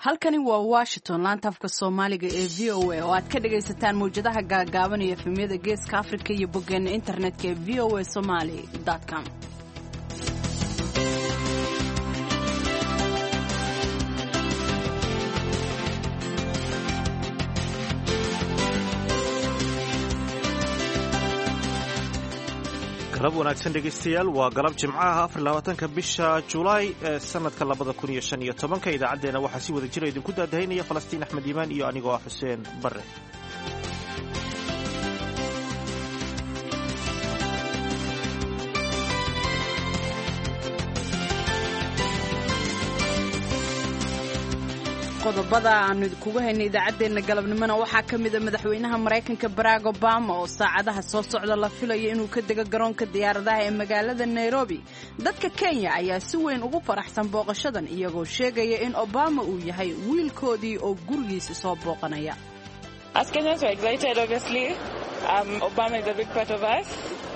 halkani waa Washington laanta afka Soomaaliga ee VOA oo aad ka dhagaysataan mowjadaha gaagaaban iyo efemyada Geeska Afrika iyo boggeena internetka ee voasomali.com. galab wanaagsan dhegaystayaal waa galab jimcaha 24 bisha Juulaay ee sanadka 2015 idaacadeena waxaa si wada jira idinku daadahaynaya Falastiin Axmed Iimaan iyo anigoo Xuseen Barre. qodobada aanu idinkugu haynay idaacadeena galabnimona waxaa ka mid ah madaxweynaha Mareykanka Barack Obama oo saacadaha soo socda la filayo inuu ka dego garoonka diyaaradaha ee magaalada Nairobi. Dadka Kenya ayaa si weyn ugu faraxsan booqashadan iyagoo sheegaya in Obama uu yahay wiilkoodii oo gurigiisa soo booqanaya. As Kenyans are excited obviously. Obama is a big part of us.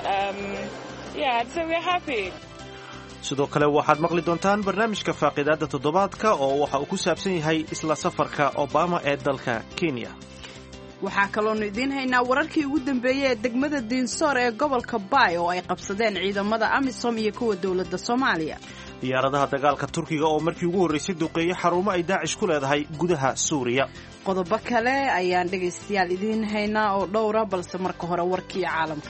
So we're happy. sidoo kale waxaad maqli doontaan barnaamijka faaqidaada toddobaadka oo waxa uu ku saabsan yahay isla safarka Obama ee dalka Kenya. waxaa kaloonu idiin haynaa wararkii ugu dambeeyay ee degmada Dinsor ee gobolka Bay oo ay qabsadeen ciidamada AMISOM iyo kuwa dawladda Soomaaliya. diyaaradaha dagaalka Turkiga oo markii ugu horeysay duqeeyay xarumo ay Daacish ku leedahay gudaha Suuriya. qodobo kale ayaan dhagaystayaal idiin haynaa oo dhowra balse marka hore warkii caalamka.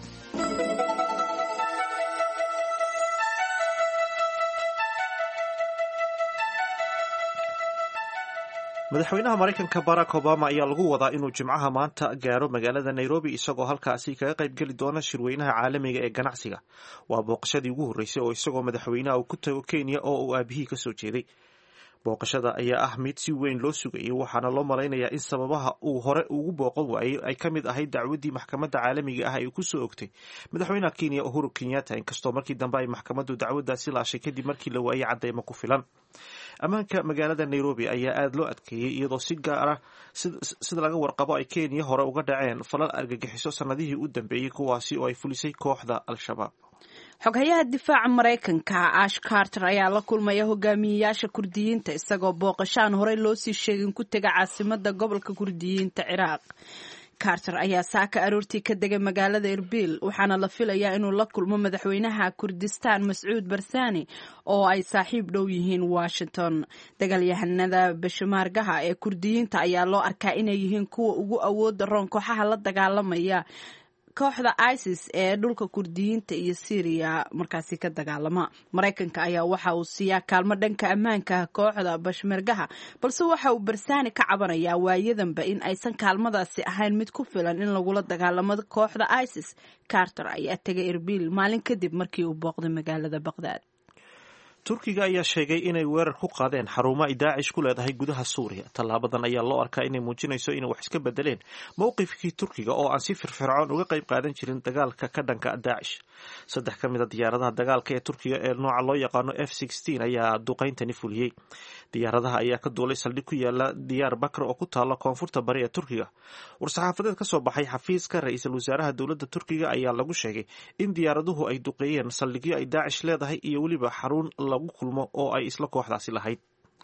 madaxweynaha Mareykanka Barack Obama ayaa lagu wadaa inuu jimcaha maanta gaaro magaalada Nairobi isagoo halkaasi kaga qayb gali doona shirweynaha caalamiga ee ganacsiga. waa booqashadii ugu horeysay oo isagoo madaxweynaha uu ku tago Kenya oo uu aabihii ka soo jeeday. booqashada ayaa ah mid si weyn loo sugayay waxaana loo malaynayaa in sababaha uu hore ugu booqan waayay ay ka mid ahayd dacwadii maxkamadda caalamiga ah ay ku soo ogtay madaxweynaha Kenya Uhuru Kenyatta inkastoo markii dambe ay maxkamaddu dacwadaasi laashay kadib markii la waayay cadeymo ku filan. ammaanka magaalada Nairobi ayaa aad loo adkeeyay iyadoo si gaar ah sida laga warqabo ay Kenya hore uga dhaceen falal argagixiso sanadihii u dambeeyay kuwaasi oo ay fulisay kooxda Al-Shabaab. xoghayaha difaaca Mareykanka Ash Carter ayaa la kulmaya hogaamiyayaasha Kurdiyiinta isagoo booqashaan horey loo sii sheegin ku taga caasimadda gobolka Kurdiyiinta Ciraaq. Carter ayaa saaka aroortii ka degay magaalada Erbil waxaana la filayaa inuu la kulmo madaxweynaha Kurdistan Mas'uud Barzani oo ay saaxiib dhow yihiin Washington. dagaalyahanada Bashmaargaha ee Kurdiyiinta ayaa loo arkaa inay yihiin kuwa ugu awood daroon kooxaha la dagaalamaya kooxda ISIS ee dhulka Kurdiyiinta iyo Syria markaasi ka dagaalama. Mareykanka ayaa waxa uu siiyaa kaalmo dhanka ammaanka kooxda Bashmaargaha balse waxa uu Barzani ka cabanayaa waayadanba in aysan kaalmadaasi ahayn mid ku filan in lagula dagaalamo kooxda ISIS. Carter ayaa tagay Erbil maalin kadib markii uu booqday magaalada Baghdad. Turkiga ayaa sheegay inay weerar ku qaadeen xarumo ay Daacish ku leedahay gudaha Suuriya. Tallaabadan ayaa loo arkaa inay muujinayso inay wax iska bedeleen mowqifkii Turkiga oo aan si firfircoon uga qayb qaadan jirin dagaalka ka dhanka Daacish. 3 ka mid ah diyaaradaha dagaalka ee Turkiga ee nooca loo yaqaano F-16 ayaa duqeyntani fuliyay. diyaaradaha ayaa ka duulay saldhig ku yaala Diyarbakr oo ku taala koonfurta bari ee Turkiga. war-saxaafadeed ka soo baxay xafiiska ra'iisul wasaaraha dowladda Turkiga ayaa lagu sheegay in diyaaraduhu ay duqeeyeen saldhigyo ay Daacish leedahay iyo waliba xarun lagu kulmo oo ay isla kooxdaasi lahayd.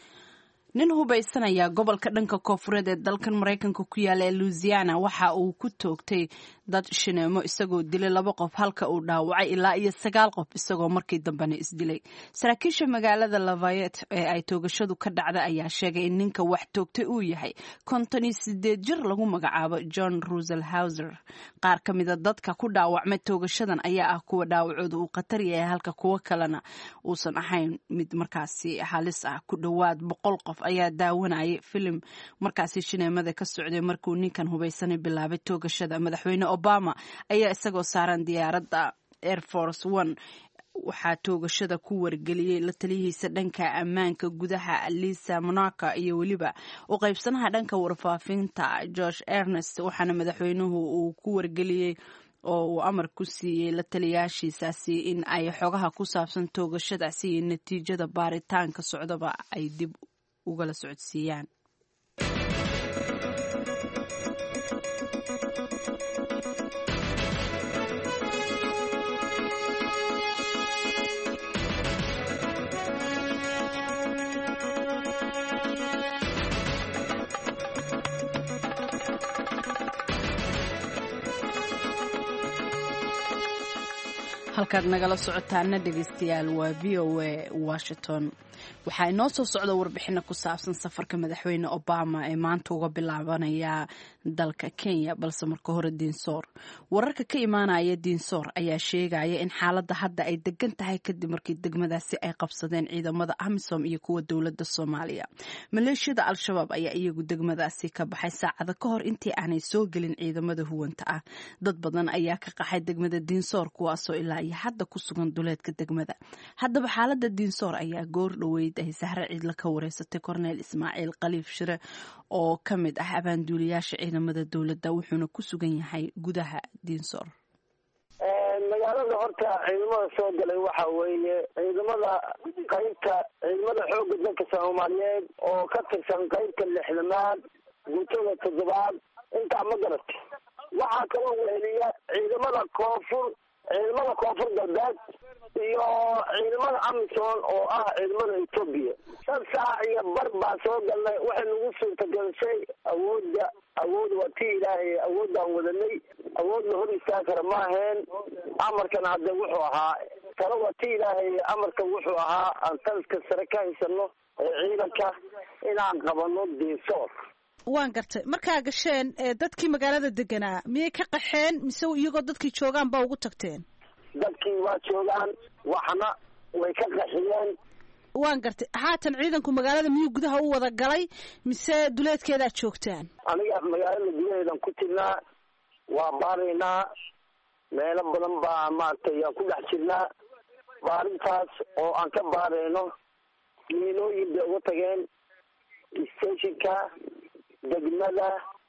nin hubaysanaya gobolka dhanka koonfureed ee dalkan Mareykanka ku yaala ee Louisiana waxa uu ku toogtay dad shineemo isagoo dilay 2 qof halka uu dhaawacay ilaa iyo 9 qof isagoo markii dambena isdilay. saraakiisha magaalada Lafayette ee ay toogashadu ka dhacday ayaa sheegay in ninka wax toogtay uu yahay 58 jir lagu magacaabo John Russell Hauser. qaar ka mid ah dadka ku dhaawacmay toogashadan ayaa ah kuwa dhaawacooda uu khatar yahay halka kuwa kalena uusan ahayn mid markaasi halis ah. ku dhawaad 100 qof ayaa daawanayay filim markaasi shineemada ka socday markuu ninkan hubaysanay bilaabay toogashada. madaxweyne Obama ayaa isagoo saaran diyaaradda Air Force One waxaa toogashada ku wargeliyay la taliyihiisa dhanka ammaanka gudaha Lisa Monaco iyo waliba u qaybsanaha dhanka warfaafinta Josh Earnest waxaana madaxweynuhu uu ku wargeliyay oo uu amar ku siiyey la taliyaashiisaasi in ay xogaha ku saabsan toogashadaasi iyo natiijada baaritaanka socdaba ay dib ugala socodsiiyaan. halkaad nagala socotaana dhegaystayaal waa v o a washington waxaa inoo soo socda warbixino ku saabsan safarka madaxweyne obama ee maanta uga bilaabanaya dalka kenya balse marka hore diinsoor wararka ka imaanaya diinsoor ayaa sheegaya in xaaladda hadda ay degan tahay kadib markii degmadaasi ay qabsadeen ciidamada amisom iyo kuwa dowladda soomaaliya maleeshiyada al-shabaab ayaa iyagu degmadaasi ka baxay saacado ka hor intii aanay soo gelin ciidamada huwanta ah dad badan ayaa ka qaxay degmada diinsoor kuwaasoo ilaa iyo hadda ku sugan duleedka degmada haddaba xaaladda diinsoor ayaa goor dhoweyd ay sahre ciidla ka wareysatay korneel ismaaciil khaliif shire oo ka mid ah abaanduuliyaasha ciidamada dowladda wuxuuna ku sugan yahay gudaha diinsoor magaalada horta ciidamada soo galay waxa weeye ciidamada qaybta ciidamada xoogga dalka soomaaliyeed oo ka tirsan qaybta lixdamaad guutada 7aad intaa ma garatay waxaa kaloo weheliya ciidamada koonfur galbeed iyo ciidamada amisom oo ah ciidamada etoobiya 3 saac iyo bar baa soo galnay waxay nagu suurtagelisay awood waa ti ilaahay awoodaan wadanay awood la hor istaagi kara ma ahayn amarkana hadde wuxuu ahaa tala waa ti ilaahay amarka wuxuu ahaa aan taliska sare ka haysano ciidanka inaan qabano diinsoor waan gartay markaa gasheen dadkii magaalada deganaa miyay ka qaxeen mise iyagoo dadkii joogaan baa ugu tagteen dadkii waa joogaan waxna way ka qaxiyeen waan gartay haatan ciidanku magaalada miyuu gudaha u wada galay mise duleedkeedaad joogtaan aniga magaalada gudaheedan ku jirnaa waa baaraynaa meelo badan baa maaragtay aan ku dhex jirnaa baarintaas oo aan ka baarayno miinooyin bay uga tageen stationka degmada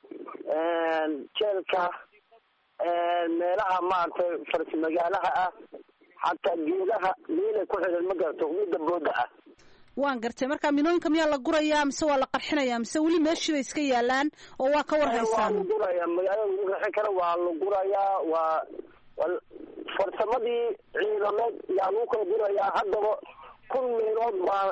jeelka meelaha maaragtay farsmagaalaha ah xataa geedaha meelay ku xidhan ma garato midda booda ah waan gartay marka minooyinka miyaa la gurayaa mise waa la qarxinayaa mise weli meeshii bay iska yaalaan oo waa ka warhaysaan waa la gurayaa magaalada lagu raxi kara waa la gurayaa waa farsamadii ciidameed yaa lagu kala gurayaa haddaba 1,000 miinood baa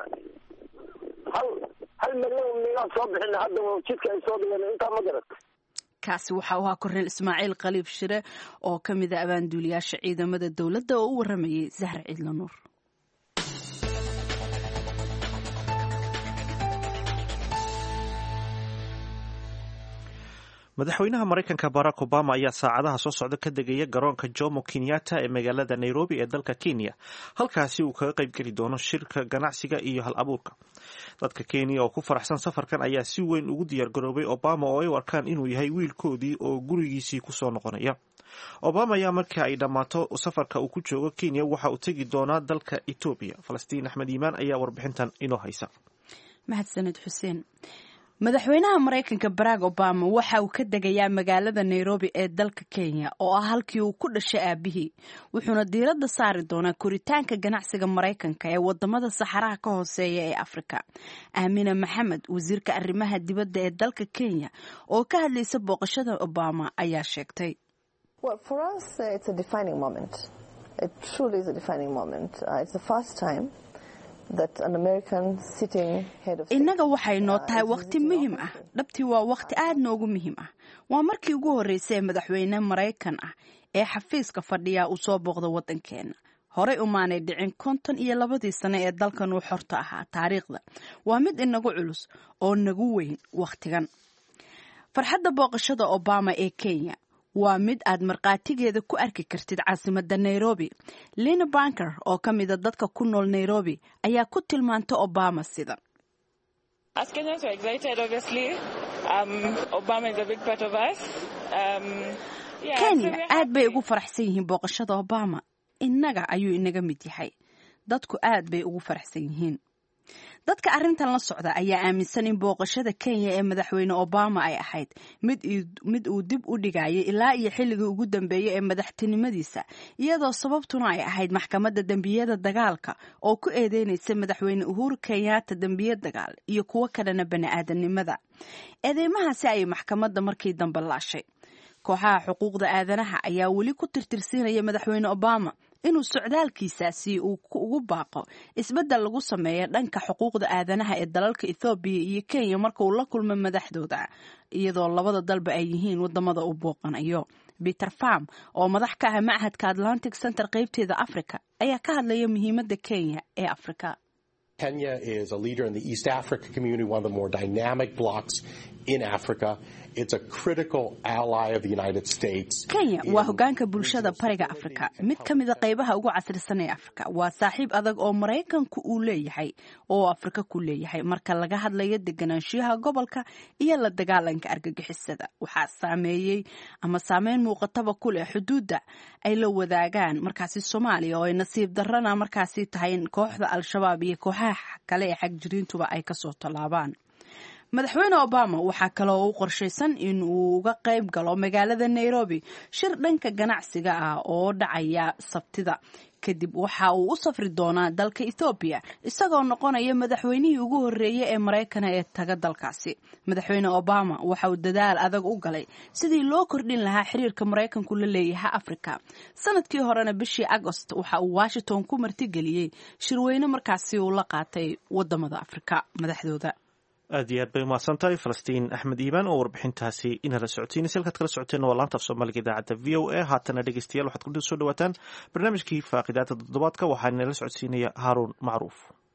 hal milyan miinood soo bixina haddaba jidka ay soo dhigeen intaa ma garat kaasi waxa uu ahaa korneel ismaaciil khaliif shire oo ka mid ah abaanduuliyaasha ciidamada dowladda oo u waramayay sahre ciidla nuur madaxweynaha maraykanka barack obama ayaa saacadaha soo socda ka degaya garoonka jomo kenyatta ee magaalada nairobi ee dalka kenya halkaasi uu kaga qaybgeli doono shirka ganacsiga iyo hal abuurka dadka kenya oo ku faraxsan safarkan ayaa si weyn ugu diyaargaroobay obama oo ay u arkaan inuu yahay wiilkoodii oo gurigiisii kusoo noqonaya obama ayaa markii ay dhammaato safarka uu ku joogo kenya waxa uu tegi doonaa dalka etoobiya falastiin axmed iimaan ayaa warbixintan inoo haysa mahadsanid xuseen madaxweynaha maraykanka barack obama waxa uu ka degayaa magaalada nairobi ee dalka kenya oo ah halkii uu ku dhashay aabihii wuxuuna diiradda saari doonaa koritaanka ganacsiga maraykanka ee wadamada saxaraha ka hooseeya ee afrika aamina maxamed wasiirka arrimaha dibadda ee dalka kenya oo ka hadlaysa booqashada obama ayaa sheegtay innaga waxay noo tahay wakhti muhiim ah dhabtii waa wakhti aad noogu muhiim ah waa markii ugu horreysay ee madaxweyne maraykan ah ee xafiiska fadhiya uu soo booqdo waddankeena horey umaanay dhicin 52 sano ee dalkan uu xorta ahaa taariikhda waa mid inagu culus oo nagu weyn wakhtigan farxadda booqashada obama ee kenya waa mid aad markhaatigeeda ku arki kartid caasimadda nairobi lina banker oo ka mida dadka ku nool nairobi ayaa ku tilmaantay obama sidan kenya aad bay ugu faraxsan yihiin booqashada obama innaga ayuu inaga mid yahay dadku aad bay ugu faraxsan yihiin dadka arrintan la socda ayaa aaminsan in booqashada kenya ee madaxweyne obama ay ahayd mid uu dib u dhigayay ilaa iyo xilligii ugu dambeeyay ee madaxtinimadiisa iyadoo sababtuna ay ahayd maxkamadda dembiyada dagaalka oo ku eedeynaysa madaxweyne uhuru kenyatta dembiye dagaal iyo kuwo kalena bani-aadanimada eedeymahaasi ayay maxkamadda markii dambe laashay kooxaha xuquuqda aadanaha ayaa weli ku tirtirsiinaya madaxweyne obama inuu socdaalkiisaasi uu ugu baaqo isbeddel lagu sameeyo dhanka xuquuqda aadanaha ee dalalka ethoobiya iyo kenya marka uu la kulmo madaxdooda iyadoo labada dalba ay yihiin wadamada uu booqanayo peter farm oo madax ka ah machadka Atlantic Center qaybteeda Africa ayaa ka hadlaya muhiimadda Kenya ee Afrika. Kenya is a leader in the East Africa community, one of the more dynamic blocs in Africa. It's a critical ally of the United States. Kenya waa hoggaanka bulshada bariga Afrika, mid ka mid ah qaybaha ugu casrisan ee Afrika. Waa saaxiib adag oo Mareykanku uu leeyahay oo Afrika ku leeyahay marka laga hadlayo deganaanshiyaha gobolka iyo la dagaalanka argagixisada. Waxaa saameyn muuqataba ku leh xuduudda ay la wadaagaan markaasi Soomaaliya oo ay nasiib darrana markaasi tahay in kooxda Al-Shabaab iyo kooxaha kale ee xagjiriintuba ay ka soo tallaabaan. Madaxweyne Obama waxaa kale oo u qorshaysan in uu uga qayb galo magaalada Nairobi shir dhanka ganacsiga ah oo dhacaya Sabtida. Kadib waxa uu u safri doonaa dalka Ethiopia isagoo noqonaya madaxweynihii ugu horeeyay ee Mareykanka ee taga dalkaasi. Madaxweyne Obama waxa uu dadaal adag u galay sidii loo kordhin lahaa xiriirka Mareykanku la leeyahay Afrika. Sanadkii horena bishii August waxa uu Washington ku martigeliyay shirweyne markaasi uu la qaatay wadamada Afrika madaxdooda. aad iyo aad bay umahadsan tahay Falastiin Axmed Iibaan oo warbixintaasi inala socotiinaysa. halkaad kala socoteen waa laanta af Soomaaliga idaacadda VOA. haatana dhegeystayaal waxaad ku soo dhawaataan barnaamijkii faaqidaada toddobaadka waxaa inala socodsiinaya Haaruun Macruuf.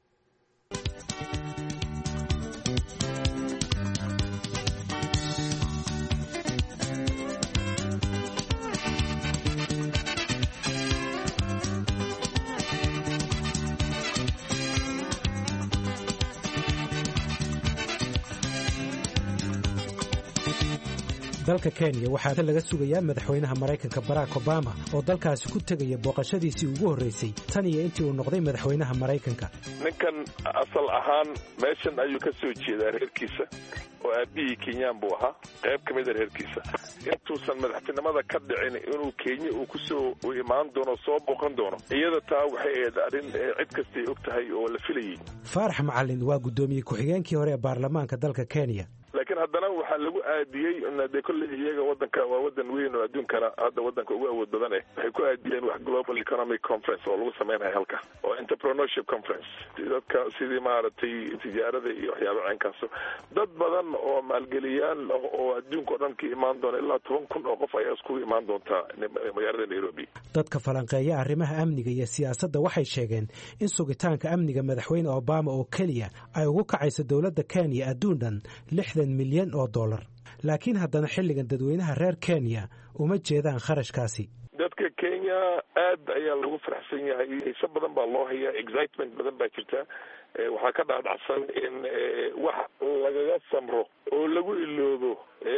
dalka Kenya waxaa laga sugayaa madaxweynaha Mareykanka Barack Obama oo dalkaasi ku tagaya booqashadiisii ugu horeysay tan iyo intii uu noqday madaxweynaha Mareykanka. ninkan asal ahaan meeshan ayuu ka soo jeedaa reerkiisa oo aabihii Kenyaan buu ahaa qayb ka mid ah reerkiisa. intuusan madaxtinimada ka dhicin inuu Kenya uu ku soo imaan doono soo booqan doono iyada taa waxay ahayd arrin cid kasta ay og tahay oo la filayay. Faarax Macalin waa gudoomiye ku-xigeenkii hore ee baarlamaanka dalka Kenya. laakiin haddana waxaa lagu aadiyey in de kulli iyaga wadanka waa wadan weyn oo adduunkana hadda wadanka ugu awood badan waxay ku aadiyeen wax global economic conference oo lagu sameeyay halka oo entrepreneurship conference dadka sidii maaragtay tijaarada iyo waxyaabo caynkaas dad badan oo maalgeliyaan oo adduunka oo dhan ka imaan doona ilaa 10,000 oo qof ayaa isku imaan doonta magaalada Nairobi. dadka falanqeeya arrimaha amniga iyo siyaasadda waxay sheegeen in sugitaanka amniga madaxweyne Obama oo kaliya ay ugu kacayso dawladda Kenya adduun dhan $60 milyan oo dollar. laakiin haddana xilligan dadweynaha reer Kenya uma jeedaan kharashkaasi. dadka Kenya aad ayaa lagu faraxsan yahay xiisa badan baa loo hayaa excitement badan baa jirta waxaa ka dhaadhacsan in wax lagaga samro oo lagu iloobo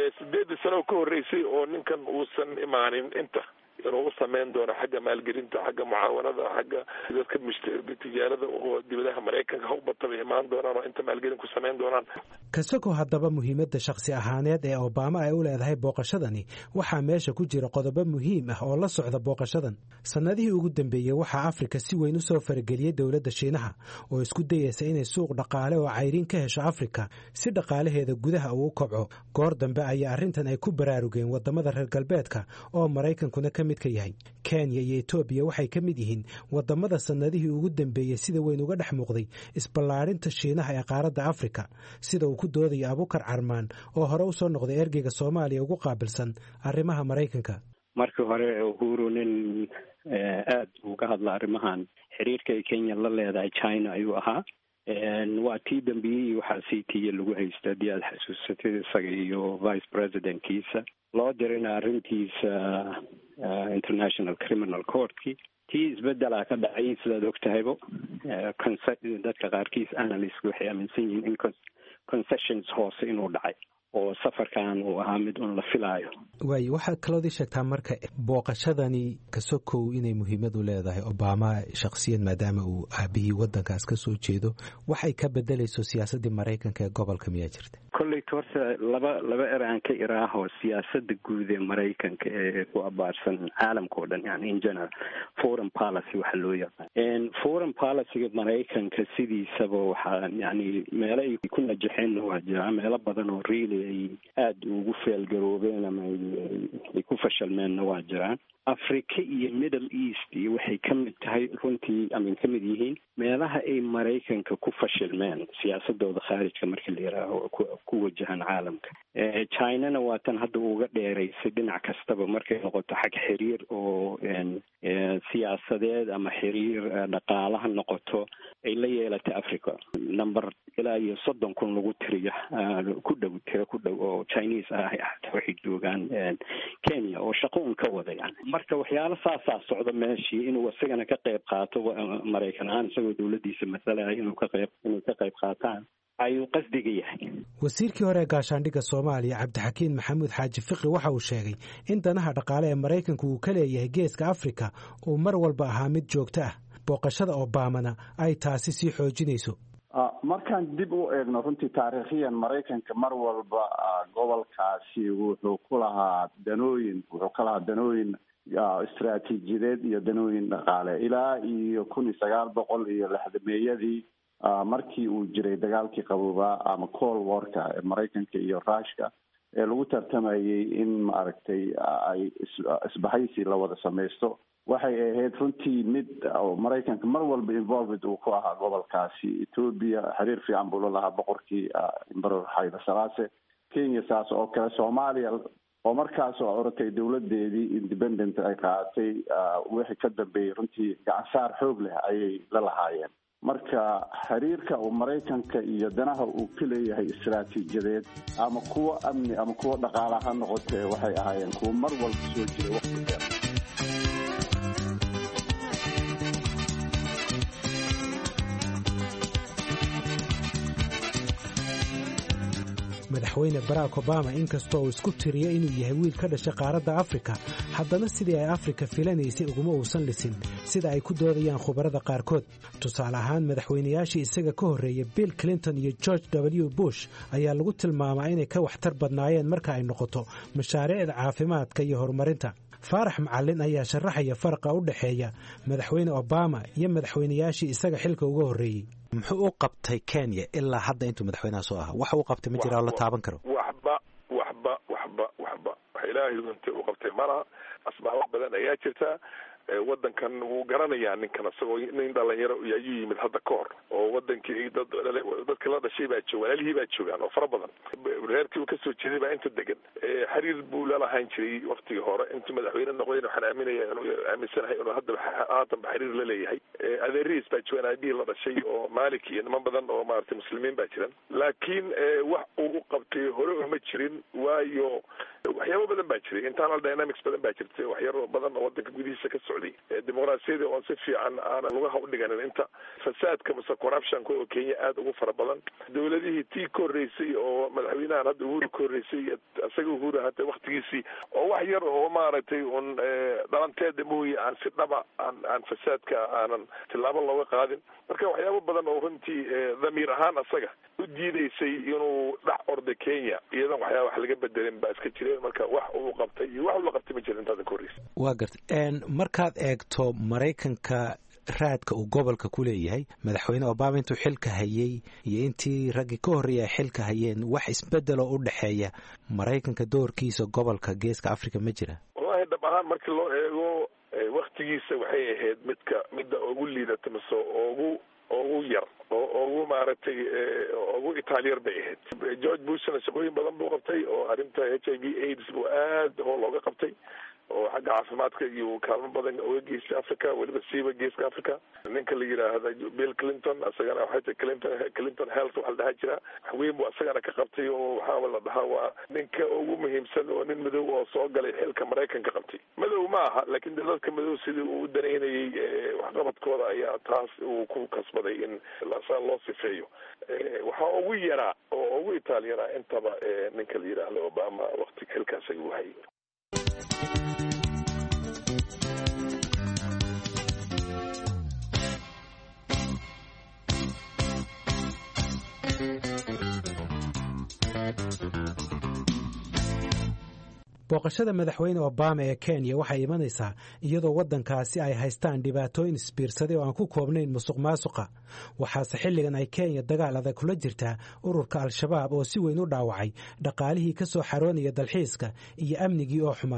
8 sano ka horeysay oo ninkan uusan imaanin inta inuu u sameyn doono xagga maalgelinta xagga mucaawanada xagga dadka tijaarada oo dibadaha Mareykanka u batay imaan doonaan oo inta maalgelin ku sameyn doonaan. kasagoo haddaba muhiimadda shakhsi ahaaneed ee Obama ay u leedahay booqashadani waxaa meesha ku jira qodobo muhiim ah oo la socda booqashadan. sanadihii ugu dambeeyay waxaa Afrika si weyn u soo farageliyay dawladda Shiinaha oo isku dayaysa inay suuq dhaqaale oo cayrin ka hesho Afrika si dhaqaalaheeda gudaha uu kobco. goor dambe ayaa arrintan ay ku baraarugeen wadamada reer galbeedka oo Mareykankuna ka mid ka yahay. Kenya iyo Ethiopia waxay ka mid yihiin wadamada sanadihii ugu dambeeyay sida weyn uga dhex muuqday isballaarinta Shiinaha ee qaaradda Afrika sida uu ku dooday Abukar Carmaan oo hore u soo noqday ergeyga Soomaaliya ugu qaabilsan arrimaha Mareykanka. markii hore Uhuru nin aad uga hadla arrimahan xiriirka ay Kenya la leedahay China ayuu ahaa. waa tii dambeeyay waxaa CTA lagu haystay diyaad xasuusatay isaga iyo vice president kiisa loo dirina arrintiisa international criminal court-ki tii isbedela ka dhacay sidaad ogtahaybo dadka qaarkiis analyst waxay aaminsan yihiin in concessions hoose inuu dhacay oo safarkan uu ahaa mid un la filaayo. waayo waxaad kaloo sheegtaa marka booqashadani kasokow inay muhiimad u leedahay Obama shakhsiyan maadaama uu aabihii wadankaas ka soo jeedo waxay ka bedelayso siyaasadda Mareykanka ee gobolka miyaa jirta. kolley horta laba eraan ka iraaho siyaasadda guud ee Mareykanka ee ku abaarsan caalamka oo dhan yani in general foreign policy waxa loo yaqaan foreign policy-ga Mareykanka sidiisaba waxa yani meelo ay ku najaxeen waa jira meelo badan oo really ay aad ugu feelgaroobeen ama ay ku fashalmeenna waa jiraan. africa iyo middle east iyo waxay ka mid tahay runtii ka mid yihiin meelaha ay maraykanka ku fashilmeen siyaasadooda khaarijka markii la yidhaaho ku wajahan caalamka. Chinana waa tan hadda uga dheeraysay dhinac kastaba markay noqoto xag xiriir oo siyaasadeed ama xiriir dhaqaalaha noqoto ay la yeelatay africa. number ilaa iyo 30,000 lagu tiriyo ku dhow oo Chinese ah waxay joogaan Kenya oo shaqo un ka wadayaan. marka waxyaalo saasaa socda meeshii inuu isagana ka qayb qaato Maraykan aan isagoo dawladdiisa masalaya inuu ka qayb qaataan ayuu qasdiga yahay. wasiirkii hore gaashaandhigga Soomaaliya Cabdixakiin Maxamuud Xaaji Fiqi waxa uu sheegay in danaha dhaqaale ee Maraykanku uu ka leeyahay geeska Afrika uu mar walba ahaa mid joogto ah. booqashada Obamana ay taasi sii xoojinayso. markaan dib u eegno runtii taariikhiyan Maraykanka mar walba gobolkaasi wuxuu ku lahaa danooyin istiraatiijiyadeed iyo danooyin dhaqaale ilaa iyo 1960 markii uu jiray dagaalkii qaboobaa ama Cold War-ka ee Maraykanka iyo Ruushka ee lagu tartamayay in maaragtay ay isbahaysi la wada samaysto. waxay ahayd runtii mid Maraykanka mar walba involved uu ku ahaa gobolkaasi. Ethiopia xiriir fiican buu la lahaa boqorkii Emperor Haile Selassie. Kenya saas oo kale. Soomaaliya oo markaas oo oratay dawladeedii independent ay qaadatay wixii ka dambeeyay runtii gacansaar xoog leh ayay la lahaayeen. marka xiriirka uu Maraykanka iyo danaha uu ka leeyahay istiraatiijiyadeed ama kuwa amni ama kuwa dhaqaale ha noqotee waxay ahaayeen kuwa mar walba soo jiray waqti dheer. madaxweyne Barack Obama inkastoo uu isku tiriyo inuu yahay wiil ka dhashay qaaradda Afrika, haddana sidii ay Afrika filanaysay uguma uusan lisin sida ay ku doodayaan khubarada qaarkood. tusaale ahaan madaxweynayaashii isaga ka horreeyay Bill Clinton iyo George W. Bush ayaa lagu tilmaamaa inay ka waxtar badnaayeen marka ay noqoto mashaariicda caafimaadka iyo horumarinta. Faarax Macallin ayaa sharaxaya farqa u dhaxeeya madaxweyne Obama iyo madaxweynayaashii isaga xilka uga horreeyay. muxuu u qabtay Kenya ilaa hadda intuu madaxweynaha soo ahaa? waxa uu qabtay ma jira la taaban karo? waxba ilaahay inta uu qabtay malaha. asbaabo badan ayaa jirta. wadankan wuu garanayaa ninkan asagoo nin dhalinyaro ayuu yimid hadda ka hor oo wadankii dadka la dhashay baa jooga, walaalihii baa joogaan oo fara badan. reerkii uu kasoo jeeday baa inta degan. xiriir buu la lahaan jiray waqtigii hore. intuu madaxweyne noqdayna waxaan aaminsanahay inuu haatan xiriir la leeyahay. adeerihiis baa joogaan, aabihii la dhashay oo Malik iyo niman badan oo maaragtay muslimiin baa jiran. laakiin wax uu u qabtay hore uma jirin, waayo waxyaabo badan baa jiray. internal dynamics badan baa jirtay, waxyaabo badan oo wadanka gudihiisa ka socday. dimuqraasiyada oo si fiican aanan lugaha u dhiganin. inta fasaadka mise corruptionka oo Kenya aad ugu fara badan. dawladihii tii ka horreysay oo madaxweynahan hadda Uhuru ka horreysay isaga Uhuru hadda waqtigiisii oo wax yar oo maaragtay un dhalanteeda mooye aan si dhaba aan fasaadka aanan tilaabo looga qaadin. marka waxyaabo badan oo runtii damiir ahaan asaga u diidaysay inuu dhex orda Kenya iyadan waxyaaba wax laga bedelin baa iska jireen. marka wax uu qabtay iyo wax uu la qabtay ma jirin intaada ka horreysay. waa gartay. markaad eegto Maraykanka raadka uu gobolka ku leeyahay, madaxweyne Obama intuu xilka hayay iyo intii raggii ka horreeyay xilka hayeen, wax isbedel oo u dhaxeeya Maraykanka doorkiisa gobolka geeska Afrika ma jira? wallahi dhab ahaan markii loo eego waqtigiisa waxay ahayd midda ugu liidata mise ugu yar oo ugu maaragtay ugu Itaaliyar bay ahayd. George Bushna shaqooyin badan buu qabtay oo arrinta HIV/AIDS buu aad looga qabtay oo xagga caafimaadka iyo kaalmo badan uga geystay Africa, weliba siiba geeska Africa. ninka la yiraahdo Bill Clinton asagana waxay Clinton Health waxa la dhahaa jira weyn buu asagana ka qabtay oo waxa la dhahaa waa ninka ugu muhiimsan oo nin madow oo soo galay xilka Maraykanka qabtay. madow ma aha, laakiin dadka madow sidii uu dareynayay waxqabadkooda ayaa taas uu ku kasbaday in loo sifeeyo. waxa ugu yaraa oo ugu Itaaliyana intaba ninka la yiraahdo Obama waqti xilkaas ayuu hayay. booqashada madaxweyne Obama ee Kenya waxay imanaysaa iyadoo wadankaasi ay haystaan dhibaatooyin isbiirsaday oo aan ku koobnayn musuqmaasuqa. waxaase xilligan ay Kenya dagaal adag kula jirtaa ururka Al-Shabaab oo si weyn u dhaawacay dhaqaalihii ka soo xaroonaya dalxiiska iyo amnigii oo xumaaday.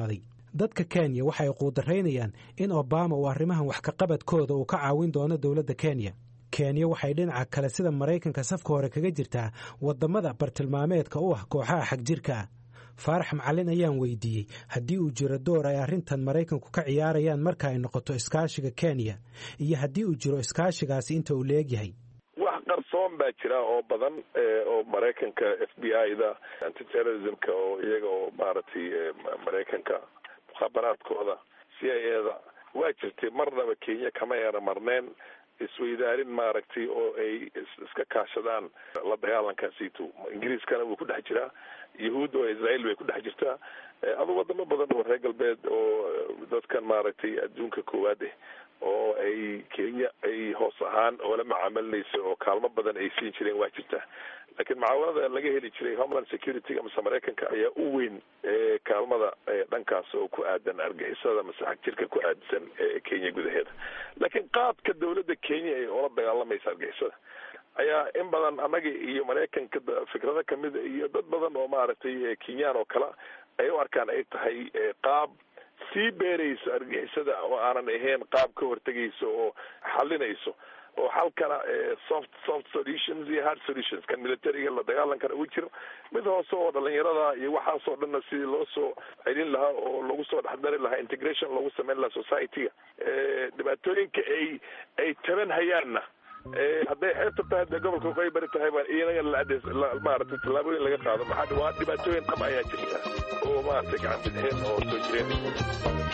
dadka kenya waxay quudaraynayaan in obama uu arrimahan wax ka qabadkooda uu ka caawin doono dowladda kenya kenya waxay dhinaca kale sida maraykanka safka hore kaga jirtaa waddamada bartilmaameedka u ah kooxaha xagjirka ah faarax macalin ayaan weydiiyey haddii uu jiro door ay arrintan maraykanku ka ciyaarayaan marka ay noqoto iskaashiga kenya iyo haddii uu jiro iskaashigaasi inta uu leegyahay wax qarsoon baa jira oo badan oo maraykanka f b i-da antiterrorismka oo iyaga oo maaragtay maraykanka mukhaabaraadkooda c i a-da waa jirtay marnaba kenya kama eera marneen isweydaarin maaragtay oo ay iska kaashadaan la dagaalankaasiitu ingiriiskana wuu ku dhex jiraa yahuud oo israel way ku dhex jirtaa adu wadamo badan oo reer galbeed oo dadkan maaragtay adduunka koowaad oo ay kenya ay hoos ahaan oola macaamilinayso oo kaalmo badan ay siin jireen waa jirtaa laakiin mucaawanada laga heli jiray homeland security amase maraykanka ayaa u weyn kaalmada dhankaas oo ku aadan argixisada mase xagjirka ku aadsan kenya gudaheeda laakiin qaabka dawladda kenya ay oola dagaalamaysa argixisada ayaa in badan annaga iyo maraykanka fikrado kamida iyo dad badan oo maaragtay kenyaan oo kale ay u arkaan ay tahay qaab sii beerayso argixisada oo aanan ahayn qaab ka hortegayso oo xalinayso oo halkana soft solutions iyo hard solutions kan militariga la dagaalankana ugu jiro mid hoose oo dhalinyarada iyo waxaasoo dhanna sidii loo soo celin lahaa oo lagu soo dhexdari lahaa integration loogu sameyn lahaa society-ga dhibaatooyinka ay taban hayaanna hadday xeebta tahay dee gobolka qaybari tahay baa iyanaga maaragtay tallaabooyin laga qaado maxaa waa dhibaatooyin dhab ayaa jirta oo maaragtay gacan bidixeen oo soo jireen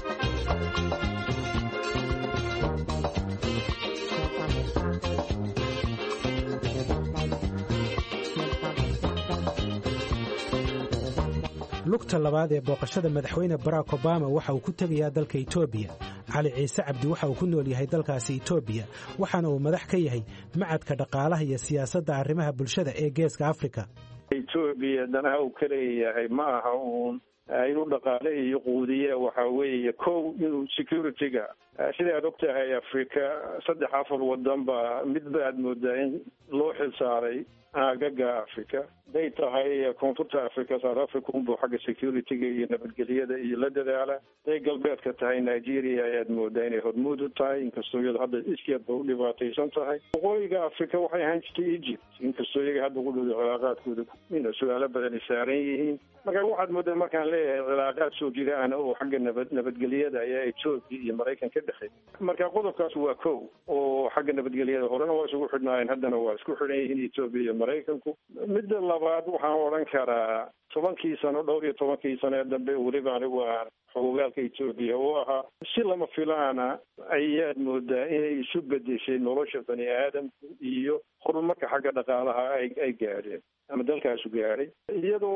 lugta labaad ee booqashada madaxweyne barack obama waxa uu ku tegayaa dalka etoobiya cali ciise cabdi waxa uu ku nool yahay dalkaasi etoobiya waxaana uu madax ka yahay macadka dhaqaalaha iyo siyaasadda arrimaha bulshada ee geeska afrika etoobiya danaha uu ka leeyahay ma aha uun inuu dhaqaale iyo quudiye waxa weeye kow inuu security-ga sida aad og tahay afrika 3-4 wadan baa midba aad moodaa in loo xil saaray aagaga africa haday tahay koonfurta africa south africa unbuu xagga security-ga iyo nabadgelyada iyo la dadaala haday galbeedka tahay nigeria ayaad moodaa inay hormuud u tahay inkastoo iyada hadda iskeedba u dhibaataysan tahay waqooyiga africa waxay ahaan jirtay egypt inkastoo iyaga hadda udhowda cilaaqaadkooda in su-aalo badan ay saaran yihiin marka waxaad moodaa markaan leeyahay cilaaqaad soo jiraan oo xagga nabadgelyada ayaa ethiopia iyo maraykan ka dhexeey marka qodobkaas waa kow oo xagga nabadgelyada horena waa isugu xidhnaayeen haddana waa isku xidhan yihiin ethiopia iyo maraykanku midda labaad waxaan odhan karaa 10 sano dhowr iyo 10 sano ee dambe weliba anigu aan xogogaalka ethiopia oo ahaa si lama filaana ayaad moodaa inay isu bedeshay nolosha bani aadamku iyo horumarka xagga dhaqaalaha ay gaadheen ama dalkaasu gaadhay iyadoo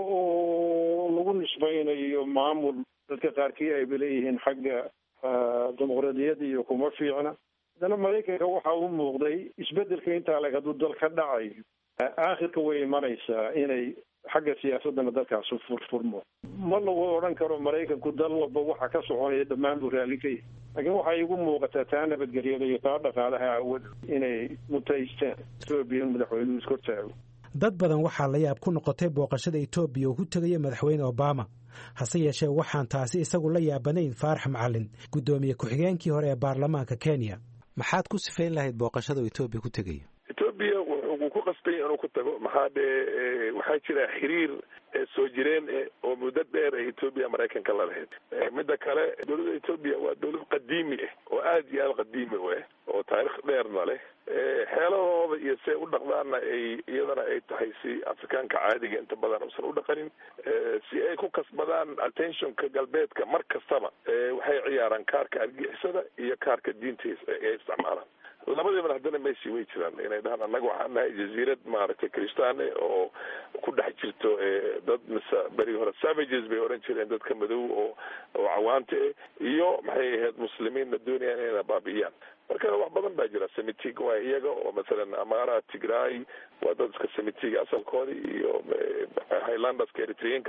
oo lagu nisbaynayo maamul dadka qaarkii ay leeyihiin xagga dimuqraadiyadda iyo kuma fiicna haddana maraykanka waxa u muuqday isbedelka intaa leg hadduu dal ka dhacayo aakhirka way imanaysaa inay xagga siyaasadana dalkaasu furfurmo ma lagu odhan karo maraykanku dal walba waxa ka soconaya dhammaan buu raalli ka yahay laakiin waxay igu muuqataa taa nabadgelyada iyo taa dhaqaalaha awood inay mutaystaan etoobiya in madaxweynuhu iskor taago dad badan waxaa la yaab ku noqotay booqashada etoobiya oo ku tegaya madaxweyne obama hase yeeshee waxaan taasi isagu la yaabanayn faarax macalin guddoomiye ku-xigeenkii hore ee baarlamaanka kenya maxaad ku sifayn lahayd booqashada etoobiya ku tegaya etoobiya wuxuu ku qasbay inuu ku tago maxaa dhee waxaa jira xiriir soo jireen oo muddo dheer ee etoobiya maraykanka la lahayd midda kale dowladda etoobiya waa dowlad qadiimi ah oo aada iyo aada qadiimi u ah oo taariikh dheerna leh xeeladooda iyo si ay u dhaqdaanna ay iyadana ay tahay si afrikaanka caadiga inta badan uusan u dhaqanin si ay ku kasbadaan attentionka galbeedka mar kastaba waxay ciyaaraan kaarka argixisada iyo kaarka diinta ay isticmaalaan labadiibana haddana meesii way jiraan inay dhahaan annaga waxaan nahay jaziirad maaragtay kristaane oo ku dhex jirto dad mise berigi hore savages bay oran jireen dadka madow oo cawaanta iyo maxay ahayd muslimiinna doonayaan inayna baabi'iyaan marka wax badan baa jira semitig waa iyaga oo masalan amara tigray waa dad iska semitiga asalkoodii iyo highlanderska eritreanka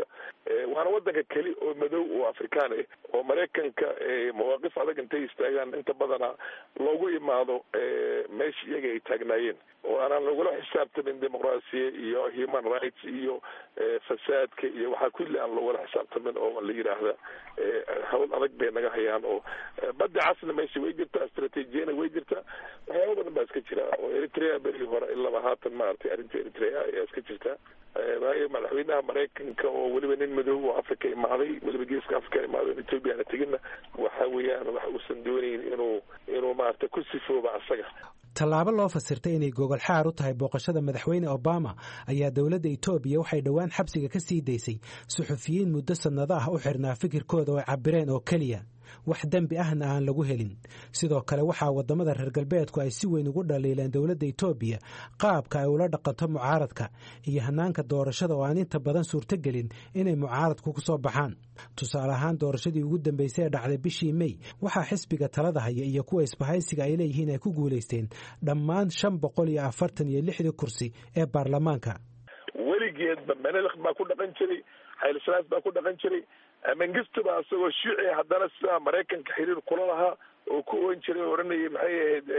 waana wadanka keli oo madow oo afrikaan ah oo maraykanka mawaaqif adag intay istaagaan inta badana loogu imaado meesha iyaga ay taagnaayeen oo aanan lagula xisaabtamin dimuqraasiya iyo human rights iyo fasaadka iyo waxaa kulli aan lagula xisaabtamin oo la yidhaahda hawl adag bay naga hayaan oo badda casna meesha way jirtaa istratejiyana way jirtaa waxyaaba badan baa iska jira oo eritrea berigii hore ilaa haatan maaragtay arrinta eritrea ayaa iska jirta waayo madaxweynaha maraykanka oo weliba nin madow oo africa imaaday weliba geeska africa imaaday ethiopia ana tegina waxa weeyaan wax uusan doonayn inuu maaragtay ku sifooba asaga tallaabo loo fasirtay inay gogol xaar u tahay booqashada madaxweyne Obama ayaa dowladda Itoobiya waxay dhowaan xabsiga ka sii daysay suxufiyiin muddo sanado ah u xirnaa fikirkooda oo cabireen oo kaliya wax dambi ahna aan lagu helin sidoo kale waxaa wadamada reer galbeedku ay si weyn ugu dhaliileen dowladda Itoobiya qaabka ay ula dhaqanto mucaaradka iyo hanaanka doorashada oo aan inta badan suurtagelin inay mucaaradku ku soo baxaan tusaale ahaan doorashadii ugu dambeysay ee dhacday bishii May waxaa xisbiga talada haya iyo kuwa isbahaysiga ay leeyihiin ay ku guuleysteen dhammaan 546 kursi ee baarlamaanka weligeedba Menelik baa ku dhaqan jiray Haile Selassie baa ku dhaqan jiray Mengistu baa asagoo shuuci haddana sida maraykanka xiriir kula lahaa oo ku oon jiray oranayay maxay ahayd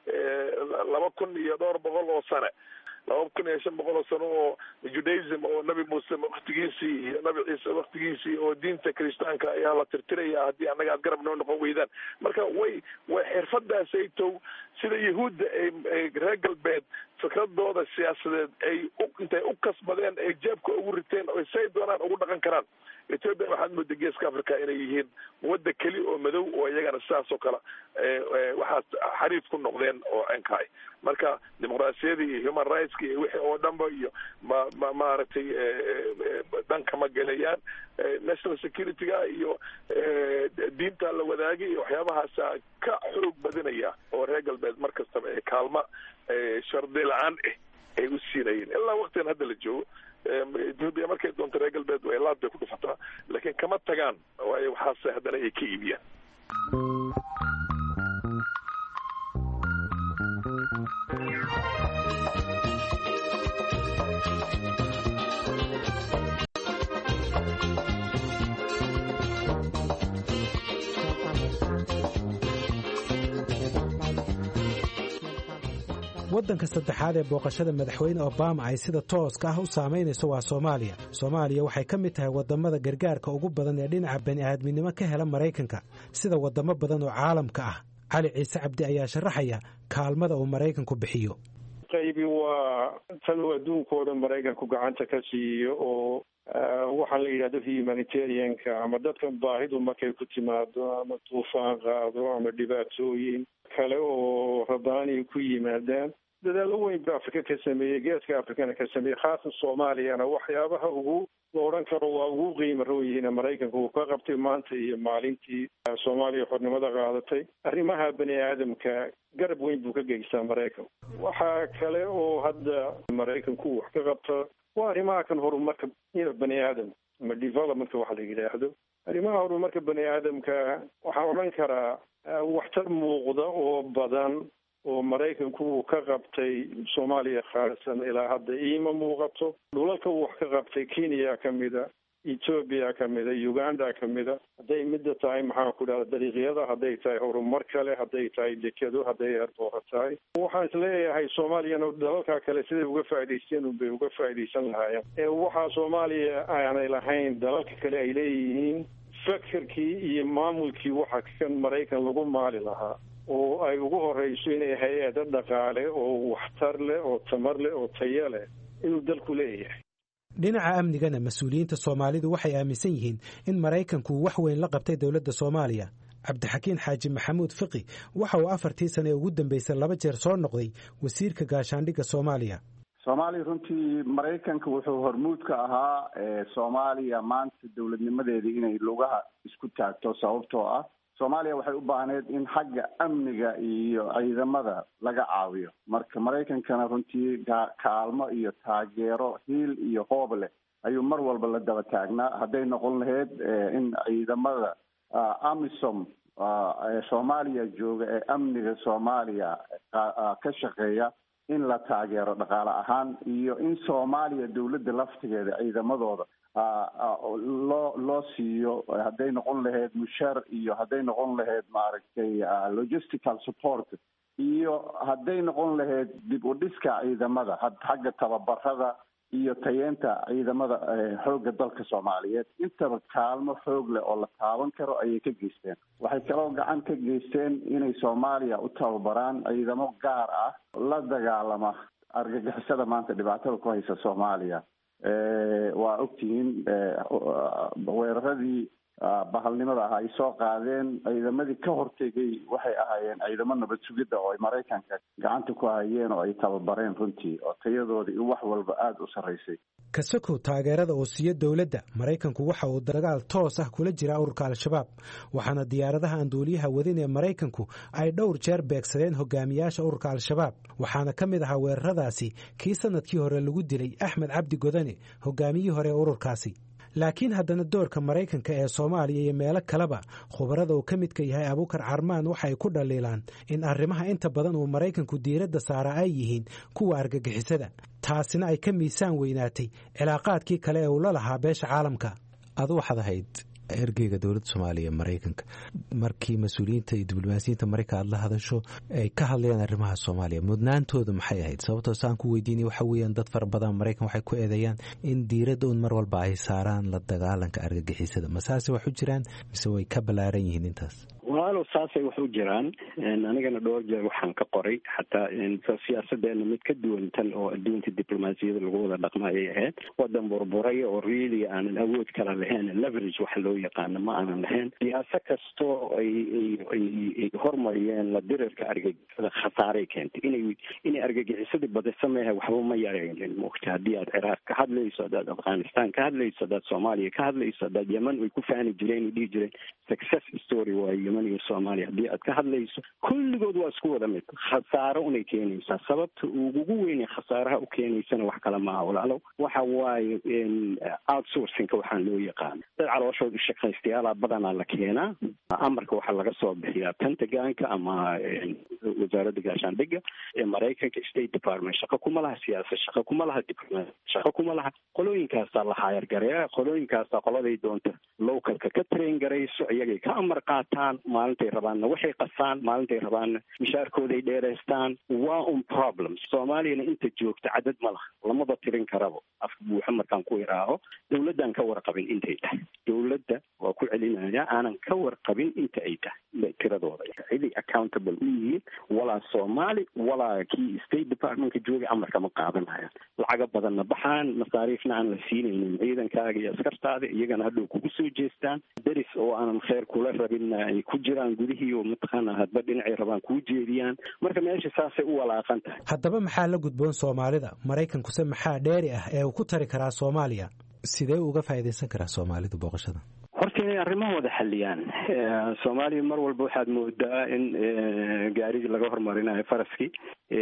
2,200 oo sano 2,500 oo sano oo Judaism oo Nabi Muuse waqtigiisii iyo Nabi Ciise waqtigiisii oo diinta Kristaanka ayaa la tirtiraya haddii anaga aad garab noo noqon weydaan marka way xirfadaas ay tow sida yahuudda ay reer galbeed fikradooda siyaasadeed ay intay u kasbadeen ay jeebka ugu riteen oo say doonaan ugu dhaqan karaan Ethiopia waxaad moodaa geeska Afrika inay yihiin wadda keli oo madow oo iyagana sidaas oo kale waxaad xariif ku noqdeen oo ankaay marka dimuqraasiyada iyo human rights iyo wixii oo dhanba iyo maaragtay dhanka ma gelayaan national security-ga iyo diinta la wadaagay iyo waxyaabahaas ka xoog badinaya oo reer galbeed markastaba ee kaalma shardi la-aan ay u siinayeen ilaa waqtigan hadda la joogo Ethiopia markay doonto reer galbeed way laad bay ku dhufataa laakiin kama tagaan waayo waxaase haddana ay ka iibiyaan waddanka saddexaad ee booqashada madaxweyne Obama ay sida tooska ah u saameynayso waa Soomaaliya. Soomaaliya waxay ka mid tahay wadamada gargaarka ugu badan ee dhinaca bani'aadminimo ka hela Maraykanka sida wadamo badan oo caalamka ah. Cali Ciise Cabdi ayaa sharaxaya kaalmada uu Maraykanku bixiyo. qaybi waa tan adduunkooda Maraykanku gacanta ka siiyo oo waxaan la yidhahdo humanitarianka ama dadka baahidu markay ku timaado ama tuufaan qaado ama dhibaatooyin kale oo rabaani ku yimaadaan dadaalo weyn baa Afrika ka sameeyay geeska Afrikana ka sameeyay khaasan Soomaaliyana waxyaabaha ugu la oran karo waa ugu qiimo roon Maraykanku uu ka qabtay maanta iyo maalintii Soomaaliya xornimada qaadatay arrimaha bani aadamka garab weyn buu ka geystaa Maraykanku waxa kale oo hadda Maraykanku wax ka qabta waa arrimaha kan horumarka bani aadam ama development waxa la yiraahdo arrimaha horumarka bani aadamka waxa oran karaa waxtar muuqda oo badan oo Maraykanku ka qabtay Soomaaliya khaasan ilaa hadda iima muuqato dhulalka wax ka qabtay Kenya kamida Ethiopia kamida Uganda kamida haday midda tahay maxaa ku dhacday dariiqyada haday tahay horumar kale haday tahay dekado haday airport tahay waxaan isleeyahay Soomaaliyana dalalka kale sida uga faa'iideysteen bay uga faa'iideysan lahaayeen waxa Soomaaliya aanay lahayn dalalka kale ay leeyihiin fakarkii iyo maamulkii waxa kan Maraykan lagu maali lahaa oo ay ugu horeyso inay hay'ado dhaqaale oo waxtar leh oo tamar leh oo tayo leh inuu dalku leeyahay dhinaca amnigana mas'uuliyiinta Soomaalidu waxay aaminsan yihiin in Maraykanku wax weyn la qabtay dawladda Soomaaliya Cabdixakiin Xaaji Maxamuud Fiqi waxa uu 4 sano ugu dambeysay 2 jeer soo noqday wasiirka gaashaandhigga Soomaaliya Soomaaliya runtii Maraykanka wuxuu hormuud ka ahaa Soomaaliya maanta dawladnimadeedii inay lugaha isku taagto sababtoo ah Soomaaliya waxay u baahneed in xagga amniga iyo ciidamada laga caawiyo marka Maraykankana runtii kaalmo iyo taageero hiil iyo hoob leh ayuu mar walba la daba taagnaa haday noqon lahayd in ciidamada AMISOM Soomaaliya jooga ee amniga Soomaaliya ka shaqeeya in la taageero dhaqaale ahaan iyo in Soomaaliya dawladda laftigeeda ciidamadooda loo siiyo, hadday noqon lahayd mushaar iyo hadday noqon lahayd maaragtay logistical support iyo hadday noqon lahayd dib u dhiska ciidamada xagga tababarada iyo tayeenta ciidamada xoogga dalka Soomaaliyeed. intaba kaalmo xoog leh oo la taaban karo ayay ka geysteen. waxay kaloo gacan ka geysteen inay Soomaaliya u tababaraan ciidamo gaar ah la dagaalama argagixisada maanta dhibaatada ku haysa Soomaaliya. waa ogtihiin weeraradii bahalnimada ah ay soo qaadeen ciidamadii ka hortegay waxay ahaayeen ciidamo nabad sugidda oo ay Maraykanka gacanta ku hayeen oo ay tababareen runtii oo tayadoodii iyo wax walba aada u sarreysay. kasakow taageerada uu siiyo dowladda, Maraykanku waxa uu dagaal toos ah kula jira ururka Al-Shabaab, waxaana diyaaradaha aan duuliyaha wadin ee Maraykanku ay dhowr jeer beegsadeen hogaamiyaasha ururka Al-Shabaab. waxaana ka mid ahaa weeraradaasi kii sanadkii hore lagu dilay Axmed Cabdi Godane, hogaamiyihii hore ee ururkaasi. laakiin haddana doorka Maraykanka ee Soomaaliya iyo meelo kaleba, khubarada uu ka midka yahay Abuukar Carmaan waxay ku dhaliilaan in arrimaha inta badan uu Maraykanku diiradda saara ay yihiin kuwa argagixisada, taasina ay ka miisaan weynaatay cilaaqaadkii kale ee uu la lahaa beesha caalamka. adu waxaad ahayd ergeyga dowladda Soomaaliya Maraykanka, markii mas'uuliyiinta iyo diblomaasiyiinta Maraykanka aad la hadasho ay ka hadlayaan arrimaha Soomaaliya, mudnaantooda maxay ahayd? sababtoo saan ku weydiinay waxa weeyaan dad fara badan Maraykan waxay ku eedeeyaan in diiradda un mar walba ay saaraan la dagaalanka argagixisada. masaase wax u jiraan mise way ka ballaaran yihiin intaas? walaalow saasay wax u jiraan. anigana dhowr jeer waxaan ka qoray xataa siyaasadeena mid ka duwan tan oo adduunka diblomaasiyada lagu wada dhaqma ayay ahayd. wadan burburay oo really aanan awood kala lahayn, leverage waxa loo yaqaano ma aanan lahayn. siyaasa kastoo ay hormariyeen la dirirka argagixisada khasaaray keentay. inay argagixisada badisameeha waxba ma yaraynin. moogta haddii aad Ciraaq ka hadlayso, haddaad Afghanistan ka hadlayso, haddaad Soomaaliya ka hadlayso, haddaad Yemen way ku faani jireen u dhihi jireen success story waayo Yemen iyo Soomaaliya. haddii aad ka hadlayso kulligood waa isku wada mid, khasaaro unay keenaysaa. sababta ugu weyn ee khasaaraha u keenaysana wax kale maaha walaalow, waxa waaye outsourcingka waxaan loo yaqaano. dad calooshooda shaqaystayaala badanaa la keenaa, amarka waxaa laga soo bixiyaa Pentagonka ama wasaaradda gaashaandhigga ee Maraykanka, State Department. shaqo kuma laha siyaasad, shaqo kuma laha diplomacy, shaqo kuma laha qolooyinkaasaa la hayar gareeya. qolooyinkaasaa qoladay doonta localka ka train garayso, iyagay ka amar qaataan. maalintay rabaanna waxay qasaan, maalintay rabaanna mishaarkooday dheeraystaan. waa un problem. Soomaaliyana inta joogta cadad ma laha, lamaba tirin karabo. afka buuxa markaan ku iraaho, dowladdan ka warqabin intay tahay. dowladda waa ku celinaya aanan ka warqabin inta ay tahay tiradooda. ciday accountable u yihiin walaa Soomaali walaa kii State Departmentka joogay amarka ma qaadanayaan. lacaga badanna baxaan, masaariifna aan la siinaynin ciidankaaga iyo askartaada, iyagana hadhow kugu soo jeestaan. deris oo aanan khayr kula rabin ay ku jiraan gudihii oo mataqaana hadba dhinacay rabaan kuu jeediyaan. marka meesha saasay u walaaqan tahay. haddaba maxaa la gudboon Soomaalida? Maraykankuse maxaa dheeri ah ee uu ku tari karaa Soomaaliya? sidee uga faa'iidaysan karaa Soomaalidu booqashada? horta inay arrimahooda xalliyaan. Soomaaliya mar walba waxaad moodaa in gaarigii laga hormarinayo faraskii.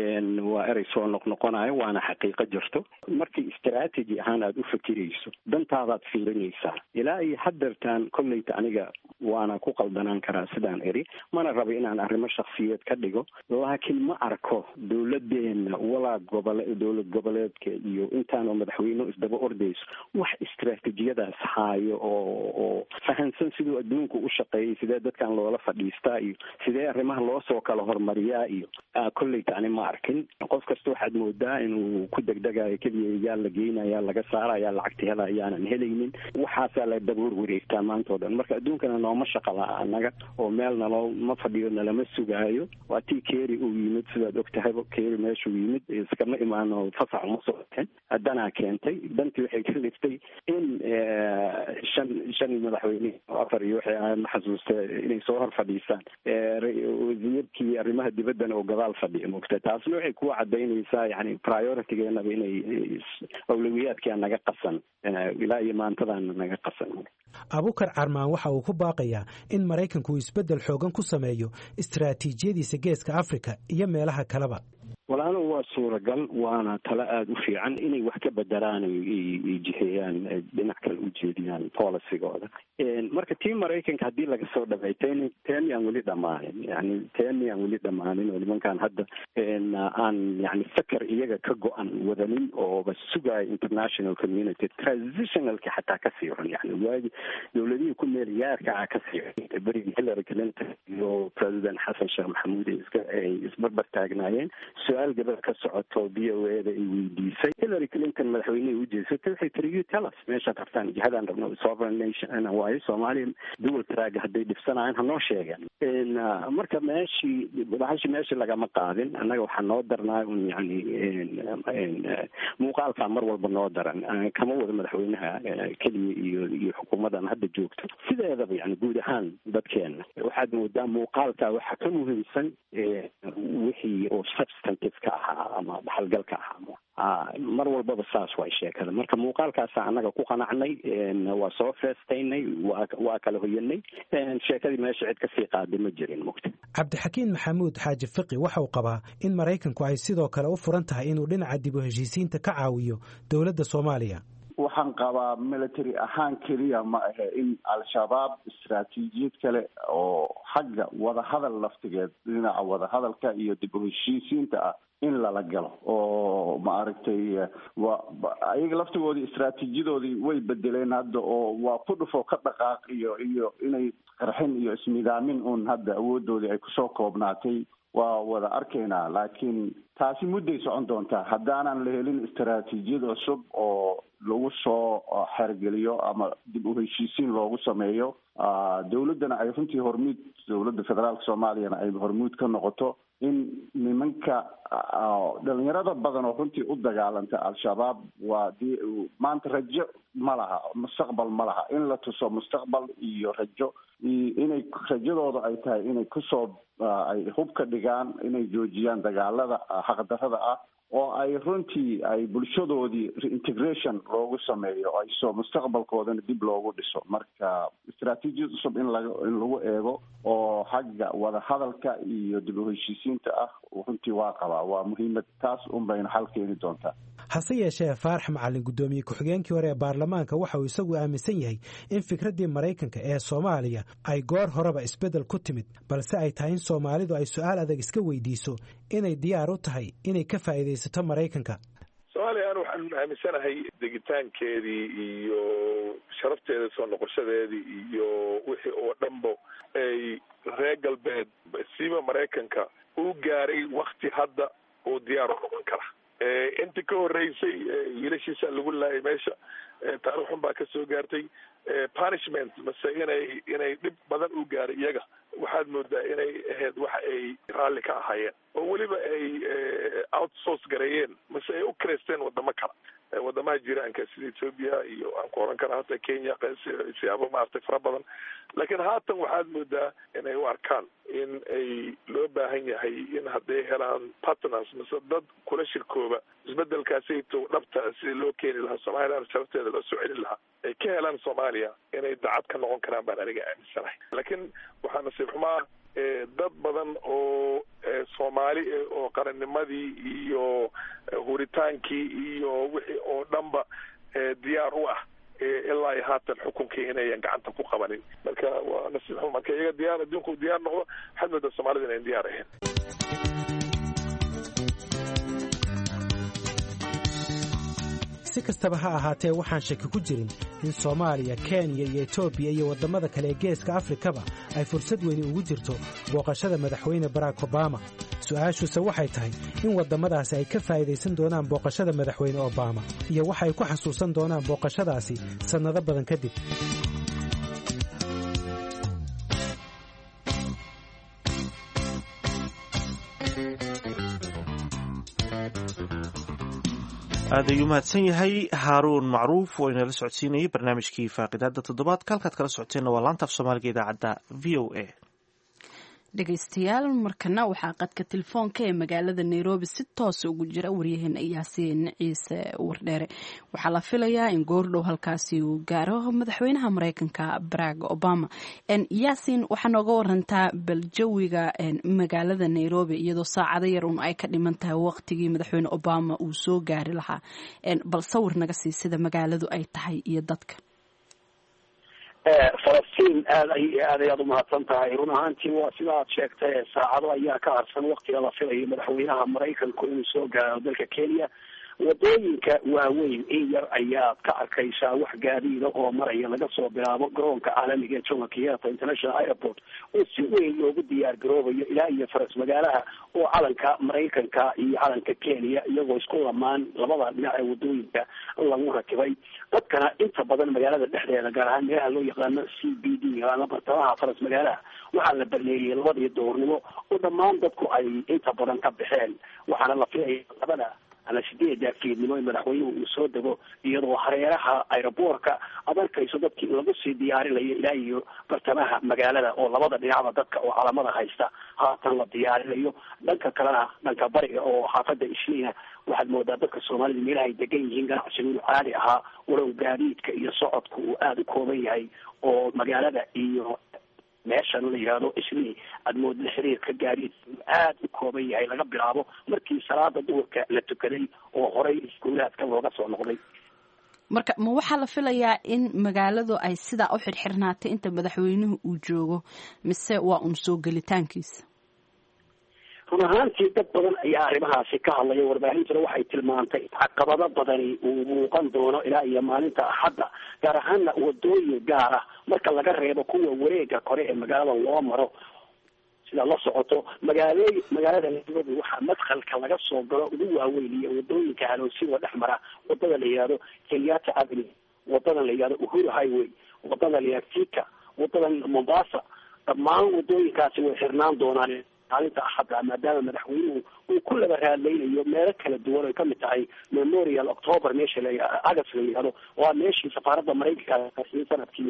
waa erey soo noqnoqonayo, waana xaqiiqo jirto. markii istaraatiiji ahaan aad u fikirayso, dantaadaad fiirinaysaa. ilaa iyo haddeertaan kolleyta aniga waana ku qaldanaan karaa sidaan eri, mana rabo inaan arrimo shakhsiyeed ka dhigo, laakiin ma arko dowladdeena walaa dowlad goboleedka iyo intaan oo madaxweyne isdaba ordayso wax istaraatiijiyadaas haayo oo fahansan siduu adduunku u shaqeeyay, sidee dadkan loola fadhiistaa iyo sidee arrimaha loo soo kala hormariyaa iyo kolleyta ani ma arkin. qof kasta waxaad moodaa inuu ku degdegayo keliya yaa la geynaya, laga saaraya, lacagta hela ayaanan helaynin. waxaasaa la daboor wareegtaa maanta oo dhan. marka adduunkana nooma shaqa laha anaga oo meel naloma fadhiyo nalama sugaayo. waa tii Kerry uu yimid, sidaad ogtahay Kerry meeshuu yimid iskama imaano fasax uma soo bixin, haddanaa keentay. dantii waxay ka liftay in shan madaxweyne afar iyo waxay ahayd ma xasuusta inay soo hor fadhiisaan wasiirkii arrimaha dibaddana oo gadaal fadhiya moogta. taasna waxay kuwa cadaynaysaa yani prioritigeenaba inay awlawiyaadkia naga qasan ilaa iyo maantadaana naga qasan. Abuukar Carmaan waxa uu ku baaqayaa in Maraykanku isbeddel xoogan ku sameeyo istaraatiijiyadiisa geeska Afrika iyo meelaha kaleba. walaalo waa suuragal waana talo aada u fiican inay wax ka bedelaan ay jiheeyaan dhinac kale u jeediyaan policygooda marka tii maraykanka haddii laga soo dhamay teni aan weli dhammaanin yani teni aan weli dhammaanin oo nimankaan hadda aan yani fakar iyaga ka go-an wadanin ooba sugaayo international community transitionalki xataa ka siiran yani waagi dowladihii ku meel yaarka ah ka siiran berigii Hillary Clinton iyo president xasan sheekh maxamuud ay isbarbar taagnaayeen su-aal gabadh ka socoto VOA-da ay weydiisay Hillary Clinton madaxweynihii u jeesatay waxay tiri you tell us meeshaad rabtaan jihadaan rabno sovereign nation waayo Soomaaliya dual track hadday dhibsanayaan hanoo sheegan marka meeshii lagama qaadin annaga waxaa noo darnaa yani muuqaalkaa mar walba noo daran kama wada madaxweynaha keliya iyo xukuumadan hadda joogto sideedaba yani guud ahaan dadkeena waxaad moodaa muuqaalkaa waxaa ka muhiimsan wixii oo substantive ka ahaa ama dhaxalgalka ahaa mar walbaba saas way sheekada marka muuqaalkaasa annaga ku qanacnay waa soo feestaynay waa kala hoyanay sheekadii meesha cid kasii qaaday ma jirin mugta cabdixakiin maxamuud xaaji fiqi waxa uu qabaa in maraykanku ay sidoo kale u furan tahay inuu dhinaca dib u heshiisiinta ka caawiyo dowladda Soomaaliya waxaan qabaa military ahaan keliya ma ahe in al-shabaab istaraatiijiyad kale oo xagga wadahadal laftigeed dhinaca wadahadalka iyo dib u heshiisiinta ah in lala galo oo maaragtay ayaga laftigoodii istaraatiijiyadoodii way bedeleen hadda oo waa ku dhufo ka dhaqaaq iyo inay qarxin iyo ismidaamin un hadda awoodoodii ay kusoo koobnaatay waa wada arkaynaa laakiin taasi mudday socon doontaa haddaanan la helin istaraatiijiyad cusub oo lagu soo xergeliyo ama dib u heshiisiin loogu sameeyo dowladdana ay runtii hormuud dowladda federaalka soomaaliyana ay hormuud ka noqoto in nimanka dhalinyarada badan oo runtii u dagaalanta al-shabaab waa maanta rajo ma laha mustaqbal ma laha in la tuso mustaqbal iyo rajo inay rajadooda ay tahay inay kusoo ay hub ka dhigaan inay joojiyaan dagaalada xaqdarrada ah oo ay runtii ay bulshadoodii reintegration loogu sameeyo ay soo mustaqbalkoodana dib loogu dhiso marka istaraatiijiyad cusub in lagu eego oo xagga wadahadalka iyo dib u heshiisiinta ah runtii waa qabaa waa muhiimad taas un bayna xal keeni doontaa hase yeeshee faarax macalin guddoomiye ku-xigeenkii hore ee baarlamaanka waxa uu isagu aaminsan yahay in fikraddii maraykanka ee Soomaaliya ay goor horeba isbeddel ku timid balse ay tahay in Soomaalidu ay su-aal adag iska weydiiso inay diyaar u tahay inay ka faa'iidaysato maraykanka Soomaaliya waxaan aaminsanahay degitaankeedii iyo sharafteeda soo noqoshadeedii iyo wixii oo dhanbo ay reer galbeed siiba maraykanka uu gaaray wakti hadda uu diyaar u noqon kara intii ka horeysay wiilashiisa lagu laayay meesha taariikh xun baa ka soo gaartay punishment mase inay dhib badan u gaaray iyaga waxaad moodaa inay ahayd waxa ay raalli ka ahaayeen oo weliba ay outsource gareeyeen mase ay u kireysteen wadamo kale wadamaha jiraanka sida Ethiopia iyo aan ku oran karaa hata Kenya siyaabo maartay fara badan laakiin haatan waxaad moodaa inay u arkaan in ay loo baahan yahay in hadday helaan partners mase dad kula shirkooba isbedelkaasayto dhabta si loo keeni lahaa Soomaaliya sharafteeda loo soo celin lahaa ay ka helaan Soomaaliya inay dacad ka noqon karaan baan aniga aaminsanahay laakiin waxaa nasiib xumaa dad badan oo Soomaali oo qarannimadii iyo huritaankii iyo wixii oo dhanba diyaar u ah ilaa ay haatan xukunkii inayan gacanta ku qabanin marka waa nasiib xumo marka iyaga diyaar adduunku diyaar noqdo waxaad moodaa Soomaalida inayn diyaar ahayn si kastaba ha ahaatee waxaan shaki ku jirin in Soomaaliya, Kenya iyo Ethiopia iyo wadamada kale ee geeska Afrikaba ay fursad weyn ugu jirto booqashada madaxweyne Barack Obama. Su'aashuuse waxay tahay in wadamadaasi ay ka faa'iideysan doonaan booqashada madaxweyne Obama iyo waxa ay ku xasuusan doonaan booqashadaasi sanado badan kadib. aad ayuu mahadsan yahay haaruun macruuf oo inala socodsiinayay barnaamijkii faaqidaada toddobaadka halkaad kala socoteenna waa laanta af soomaaliga idaacadda v o a dhegaystayaal markana waxaa qadka telefoonka ee magaalada Nairobi si toos ugu jira waryaheena Yaasiin Ciise Wardheere. Waxaa la filayaa in goordhow halkaasi uu gaaro madaxweynaha Mareykanka Barack Obama. Yaasiin, waxaa nooga warantaa baljawiga magaalada Nairobi iyadoo saacado yar un ay ka dhiman tahay waqtigii madaxweyne Obama uu soo gaari lahaa. Bal sawir naga sii sida magaaladu ay tahay iyo dadka. falastiin aad ayaad umahadsan tahay. run ahaantii waa sida aad sheegtay saacado ayaa ka harsan waqtiga la filayo madaxweynaha Mareykanku inuu soo gaaro dalka Kenya. wadooyinka waaweyn in yar ayaad ka arkaysaa wax gaadiida oo maraya laga soo bilaabo garoonka caalamiga ee Jomo Kenyatta International Airport oo si weyn loogu diyaar garoobayo ilaa iyo faras magaalaha oo calanka Mareykanka iyo calanka Kenya iyagoo isku lamaan labada dhinac ee wadooyinka lagu rakibay. dadkana inta badan magaalada dhexdeeda gaar ahaan meelaha loo yaqaano CBD ama bartamaha faras magaalaha waxaa la baneeyay labadii doornimo oo dhammaan dadku ay inta badan ka baxeen. waxaana la filayay labada ana sideeda fiidnimo madaxweynuhu uu soo dago iyadoo hareeraha aeroboortka adarkayso dadkii lagu sii diyaarinayo ilaa iyo bartamaha magaalada oo labada dhinacba dadka oo calamada haysta haatan la diyaarinayo. dhanka kalena dhanka bariga oo xaafada Isniina waxaad moodaa dadka Soomaalida meelaha ay degan yihiin ganacsigu caadi ahaa walow gaadiidka iyo socodku uu aad u kooban yahay oo magaalada iyo meeshan la yiraahdo Isniin aad moodaa xiriirka gaadiid aad u kooban yahay laga bilaabo markii salaada duhurka la tukaday oo horey iskuulaadka looga soo noqday. marka ma waxaa la filayaa in magaaladu ay sidaa u xirxirnaatay inta madaxweynuhu uu joogo mise waa un soo gelitaankiisa? run ahaantii dad badan ayaa arrimahaasi ka hadlaya. warbaahintuna waxay tilmaantay caqabado badani uu muuqan doono ilaa iyo maalinta Axadda gaar ahaana wadooyin gaar ah marka laga reebo kuwa wareega kore ee magaalada loo maro. sida la socoto magaalada Nairobi waxaa madkhalka laga soo galo ugu waaweyn iyo wadooyinka haloosinka dhexmara wadada la yiraahdo Kenyatta Avenue, wadada la yiraahdo Uhuru Highway, wadada la yiraahdo Thika, wadada Mombasa. dhammaan wadooyinkaasi way xirnaan doonaan maalinta Axadda maadaama madaxweynuhu uu ku laba raadlaynayo meelo kala duwan oo kamid tahay Memorial October meesha la August la yiraahdo waa meeshii safaaradda Mareykanka ka sanadkii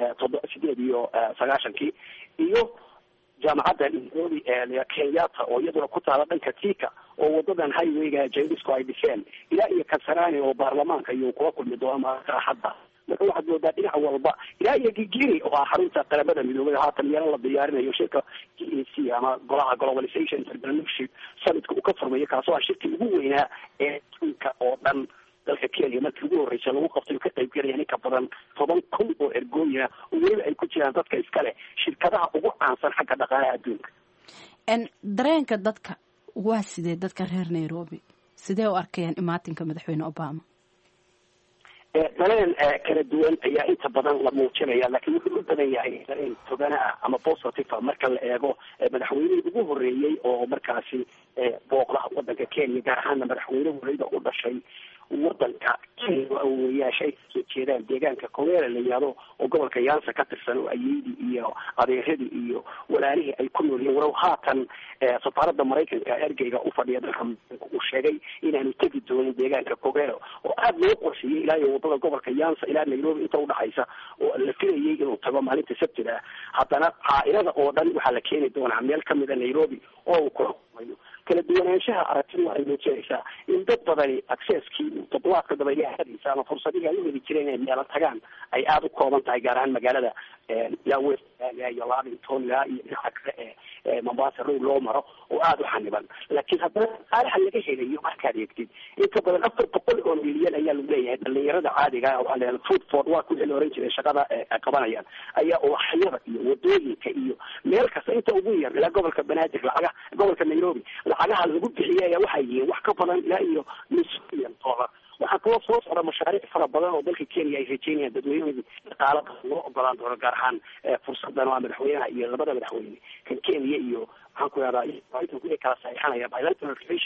1990 iyo jaamacadda Nairobi ee Kenyatta oo iyaduna ku taala dhanka Thika oo wadadan highwayga Jayisco ay dhiseen ilaa iyo Kasarani oo baarlamaanka iyo kula kulmi doona maalinta Axadda. marka waxaad moodaa dhinac walba ilaa iyo Gigiri oo xarunta qaramada midoobay haatan yar la diyaarinayo shirka GEC ama golaha Globalization Partnership Summit-ka uu ka furmayo kaasoo ah shirkii ugu weynaa ee dhulka oo dhan dalka Kenya markii ugu horreysay lagu qabtay ka qayb galaya ka badan 10,000 oo ergooyin ah oo weli ay ku jiraan dadka iskale shirkadaha ugu caansan xagga dhaqaalaha adduunka. dareenka dadka waa sidee dadka reer Nairobi sidee u arkayaan imaatinka madaxweyne Obama? dareen kala duwan ayaa inta badan la muujinaya laakiin wuxuu u badan yahay dareen togan ah ama positive marka la eego madaxweynihii ugu horreeyay oo markaasi booqda wadanka Kenya gaar ahaan madaxweyne horeyda u dhashay wadanka Kenya oo yeeshay soo jeedaan deegaanka Kowera la yiraahdo oo gobolka Nyanza ka tirsan oo ayidi iyo adeeradii iyo walaalihii ay ku nool yihiin walow haatan safaaradda Mareykanka ergeyga u fadhiya dalka uu sheegay inaanu tegi doonin deegaanka Kowera oo aad loo qorsheeyay ilaa iyo wadada gobolka Nyanza ilaa Nairobi inta u dhaxaysa oo la filayay inuu tago maalinta Sabtida. haddana caailada oo dhan waxaa la keeni doonaa meel kamid ah Nairobi oo uu kulmayo. kala duwanaanshaha aragtida waxay muujinaysaa in dad badani accesskii toddobaadka dabayaaqadiisa ama fursadihii ay u heli jireen inay meelo tagaan ay aada u kooban tahay gaar ahaan magaalada ilaa West iyo Lavington ilaa iyo dhinaca kale ee Mombasa road loo maro oo aada u xaniban. laakiin haddana qaalaha laga helayo markaad eegtid inta badan 400 oo milyan ayaa lagu leeyahay dhalinyarada caadiga ah oo la food for work wixii la oran jiray shaqada ay qabanayaan ayaa uwaxyada iyo wadooyinka iyo meel kasta inta ugu yar ilaa gobolka Banaadir lacagaha gobolka Nairobi lacagaha lagu bixiyay ayaa waxay yihiin wax ka badan ilaa iyo $1 milyan. waxaa kaloo soo socda mashaariic fara badan oo dalka Kenya ay rajeynayaan dadweynaha dhaqaalaha loo ogolaan doono gaar ahaan fursadan waa madaxweynaha iyo labada madaxweyne kan Kenya iyo waxaan ku yaraada ay kala saxiixanaya bilateral relations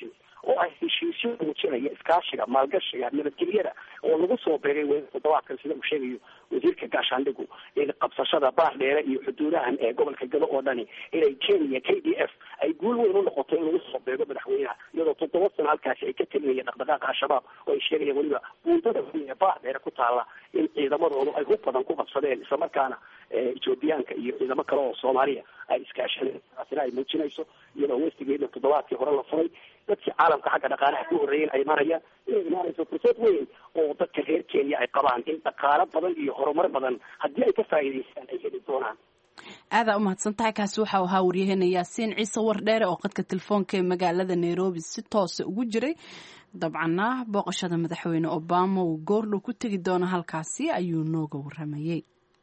oo ay heshiisyo muujinaya iskaashiga maalgashiga nabadgelyada oo lagu soo beegay toddobaadkan sida uu sheegayo wasiirka gaashaandhigu in qabsashada baardheere iyo xuduudahan ee gobolka gado oo dhani inay Kenya KDF ay guul weyn u noqotay in lagu soo beego madaxweynaha iyadoo 7 sano halkaasi ay ka telinayeen dhaqdhaqaaqa al-shabaab oo ay sheegayeen weliba buundada baardheere ku taala in ciidamadoodu ay hub badan ku qabsadeen isla markaana Ethiopiaanka iyo ciidamo kale oo Soomaaliya ay iskaashadeen taasina ay muujinayso iyadoo westigeeda toddobaadkii hore la furay dadkii caalamka xagga dhaqaalaha ku horreeyeen ay marayaan inay imaanayso fursad weyn oo dadka reer Kenya ay qabaan in dhaqaalo badan iyo horumar badan haddii ay ka faa'iidaystaan ay heli doonaan. aada u mahadsantahay. kaasi waxa uu ahaa waryaheena Yaasiin Ciise Wardheere oo qadka telefoonka ee magaalada Nairobi si toos ugu jiray. dabcanna booqashada madaxweyne Obama uu goordhow ku tegi doono halkaasi ayuu nooga waramayay.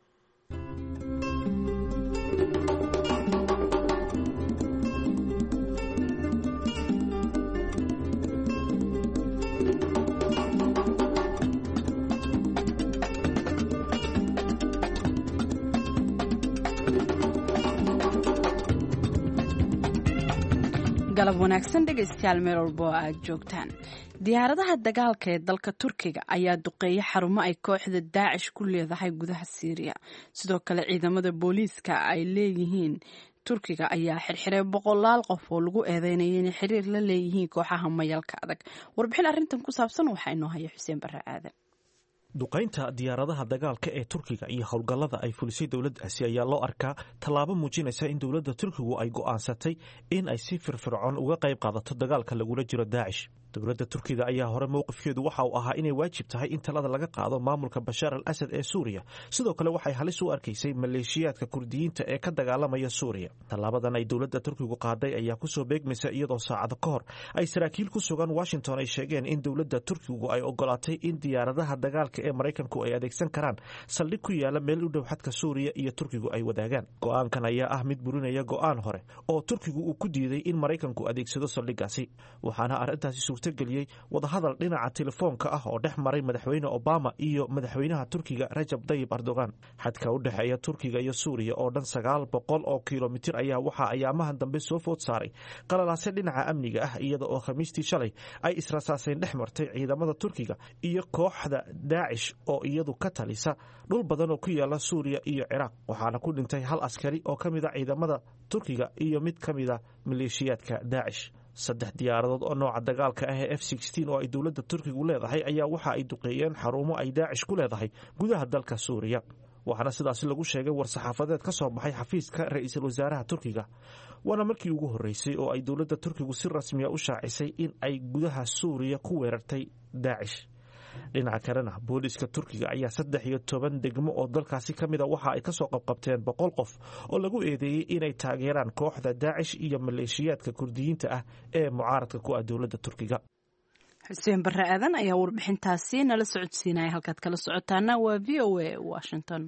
galab wanaagsan dhegaystayaal meel walba oo aad joogtaan. diyaaradaha dagaalka ee dalka Turkiga ayaa duqeeyay xarumo ay kooxda Daacish ku leedahay gudaha Syria. sidoo kale ciidamada booliiska ay leeyihiin Turkiga ayaa xirxiray 100 qof oo lagu eedeynayay inay xiriir la leeyihiin kooxaha mayalka adag. warbixin arrintan ku saabsan waxa inoo haya Xuseen Barre Aadan. duqaynta diyaaradaha dagaalka ee Turkiga iyo howlgallada ay fulisay dowladdaasi ayaa loo arkaa tallaabo muujinaysa in dowladda Turkigu ay go'aansatay in ay si firfircoon uga qayb qaadato dagaalka lagula jiro Daacish. dowladda Turkiga ayaa hore mowqifkeedu waxa uu ahaa inay waajib tahay in talada laga qaado maamulka Bashar al-Assad ee Suuriya. sidoo kale waxay halis u arkaysay maleeshiyaadka Kurdiyiinta ee ka dagaalamaya Suuriya. tallaabadan ay dowladda Turkigu qaaday ayaa ku soo beegmaysa iyadoo saacado ka hor ay saraakiil ku sugan Washington ay sheegeen in dowladda Turkigu ay ogolaatay in diyaaradaha dagaalka ee Mareykanku ay adeegsan karaan saldhig ku yaala meel u dhow xadka Suuriya iyo Turkigu ay wadaagaan. go'aankan ayaa ah mid burinaya go'aan hore oo Turkigu uu ku diiday in Mareykanku adeegsado saldhigaasi. waxaana arrintaasi suurtageliyay wadahadal dhinaca telefoonka ah oo dhex maray madaxweyne Obama iyo madaxweynaha Turkiga Rajab Tayyip Erdogan. xadka u dhaxeeya Turkiga iyo Suuriya oo dhan 900 oo kiiloomitir ayaa waxa ayaamahan dambe soo food saaray qalalaase dhinaca amniga ah iyada oo Khamiistii shalay ay israasaaseen dhex martay ciidamada Turkiga iyo kooxda Daacish oo iyadu ka talisa dhul badan oo ku yaala Suuriya iyo Ciraaq. waxaana ku dhintay 1 askari oo kamid ah ciidamada Turkiga iyo mid kamid ah maleeshiyaadka Daacish. 3 diyaaradood oo nooca dagaalka ah ee F-16 oo ay dowladda Turkigu leedahay ayaa waxa ay duqeeyeen xarumo ay Daacish ku leedahay gudaha dalka Suuriya. waxaana sidaas lagu sheegay war-saxaafadeed ka soo baxay xafiiska ra'iisul wasaaraha Turkiga. waana markii ugu horeysay oo ay dowladda Turkigu si rasmi ah u shaacisay in ay gudaha Suuriya ku weerartay Daacish. dhinaca kalena booliiska Turkiga ayaa 13 degmo oo dalkaasi kamid ah waxa ay ka soo qabqabteen 100 qof oo lagu eedeeyay inay taageeraan kooxda Daacish iyo maleeshiyaadka Kurdiyiinta ah ee mucaaradka ku ah dowladda Turkiga. Xuseen Barre Aadan ayaa warbixintaasi nala socodsiinaya. halkaad kala socotaana waa VOA Washington.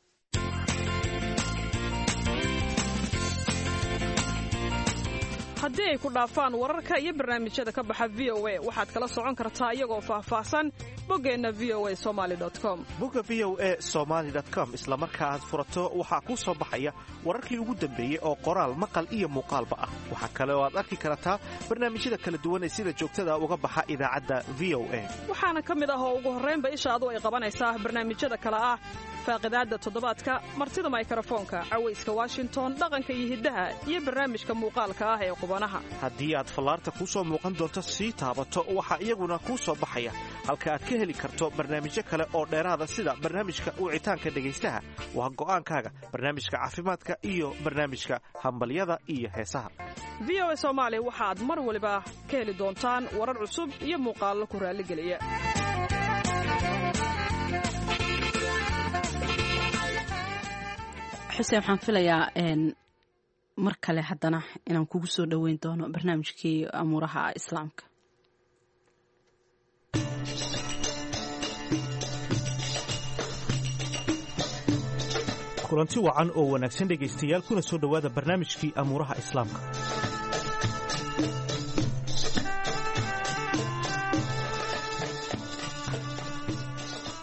haddii ay ku dhaafaan wararka iyo barnaamijyada ka baxa VOA waxaad kala socon kartaa iyagoo faahfaahsan boggeenna voasomali.com. bogga voasomali.com isla marka aad furato waxaa kuu soo baxaya wararkii ugu dambeeyey oo qoraal maqal iyo muuqaalba ah. waxaa kale oo aad arki kartaa barnaamijyada kala duwan ee sida joogtada uga baxa idaacadda VOA. waxaana ka mid ah oo ugu horraynba ishaadu ay qabanaysaa barnaamijyada kale ah faaqidaadda toddobaadka, martida mikrofoonka, cawayska Washington, dhaqanka iyo hiddaha, iyo barnaamijka muuqaalka ah ee qubanaha. haddii aad fallaarta kuu soo muuqan doonto sii taabato waxaa iyaguna kuu soo baxaya halka aad ka heli karto barnaamijyo kale oo dheeraada sida barnaamijka wicitaanka dhegaystaha. waa go'aankaaga barnaamijka caafimaadka iyo barnaamijka hambalyada iyo heesaha. VOA Soomaali waxaad mar waliba ka heli doontaan warar cusub iyo muuqaallo ku raaligeliya. xuseen waxaan filayaa mar kale haddana inaan kugu soo dhoweyn doono barnaamijkii amuuraha islaamka. kulanti wacan oo wanaagsan dhegaystayaal kuna soo dhowaada barnaamijkii amuuraha islaamka.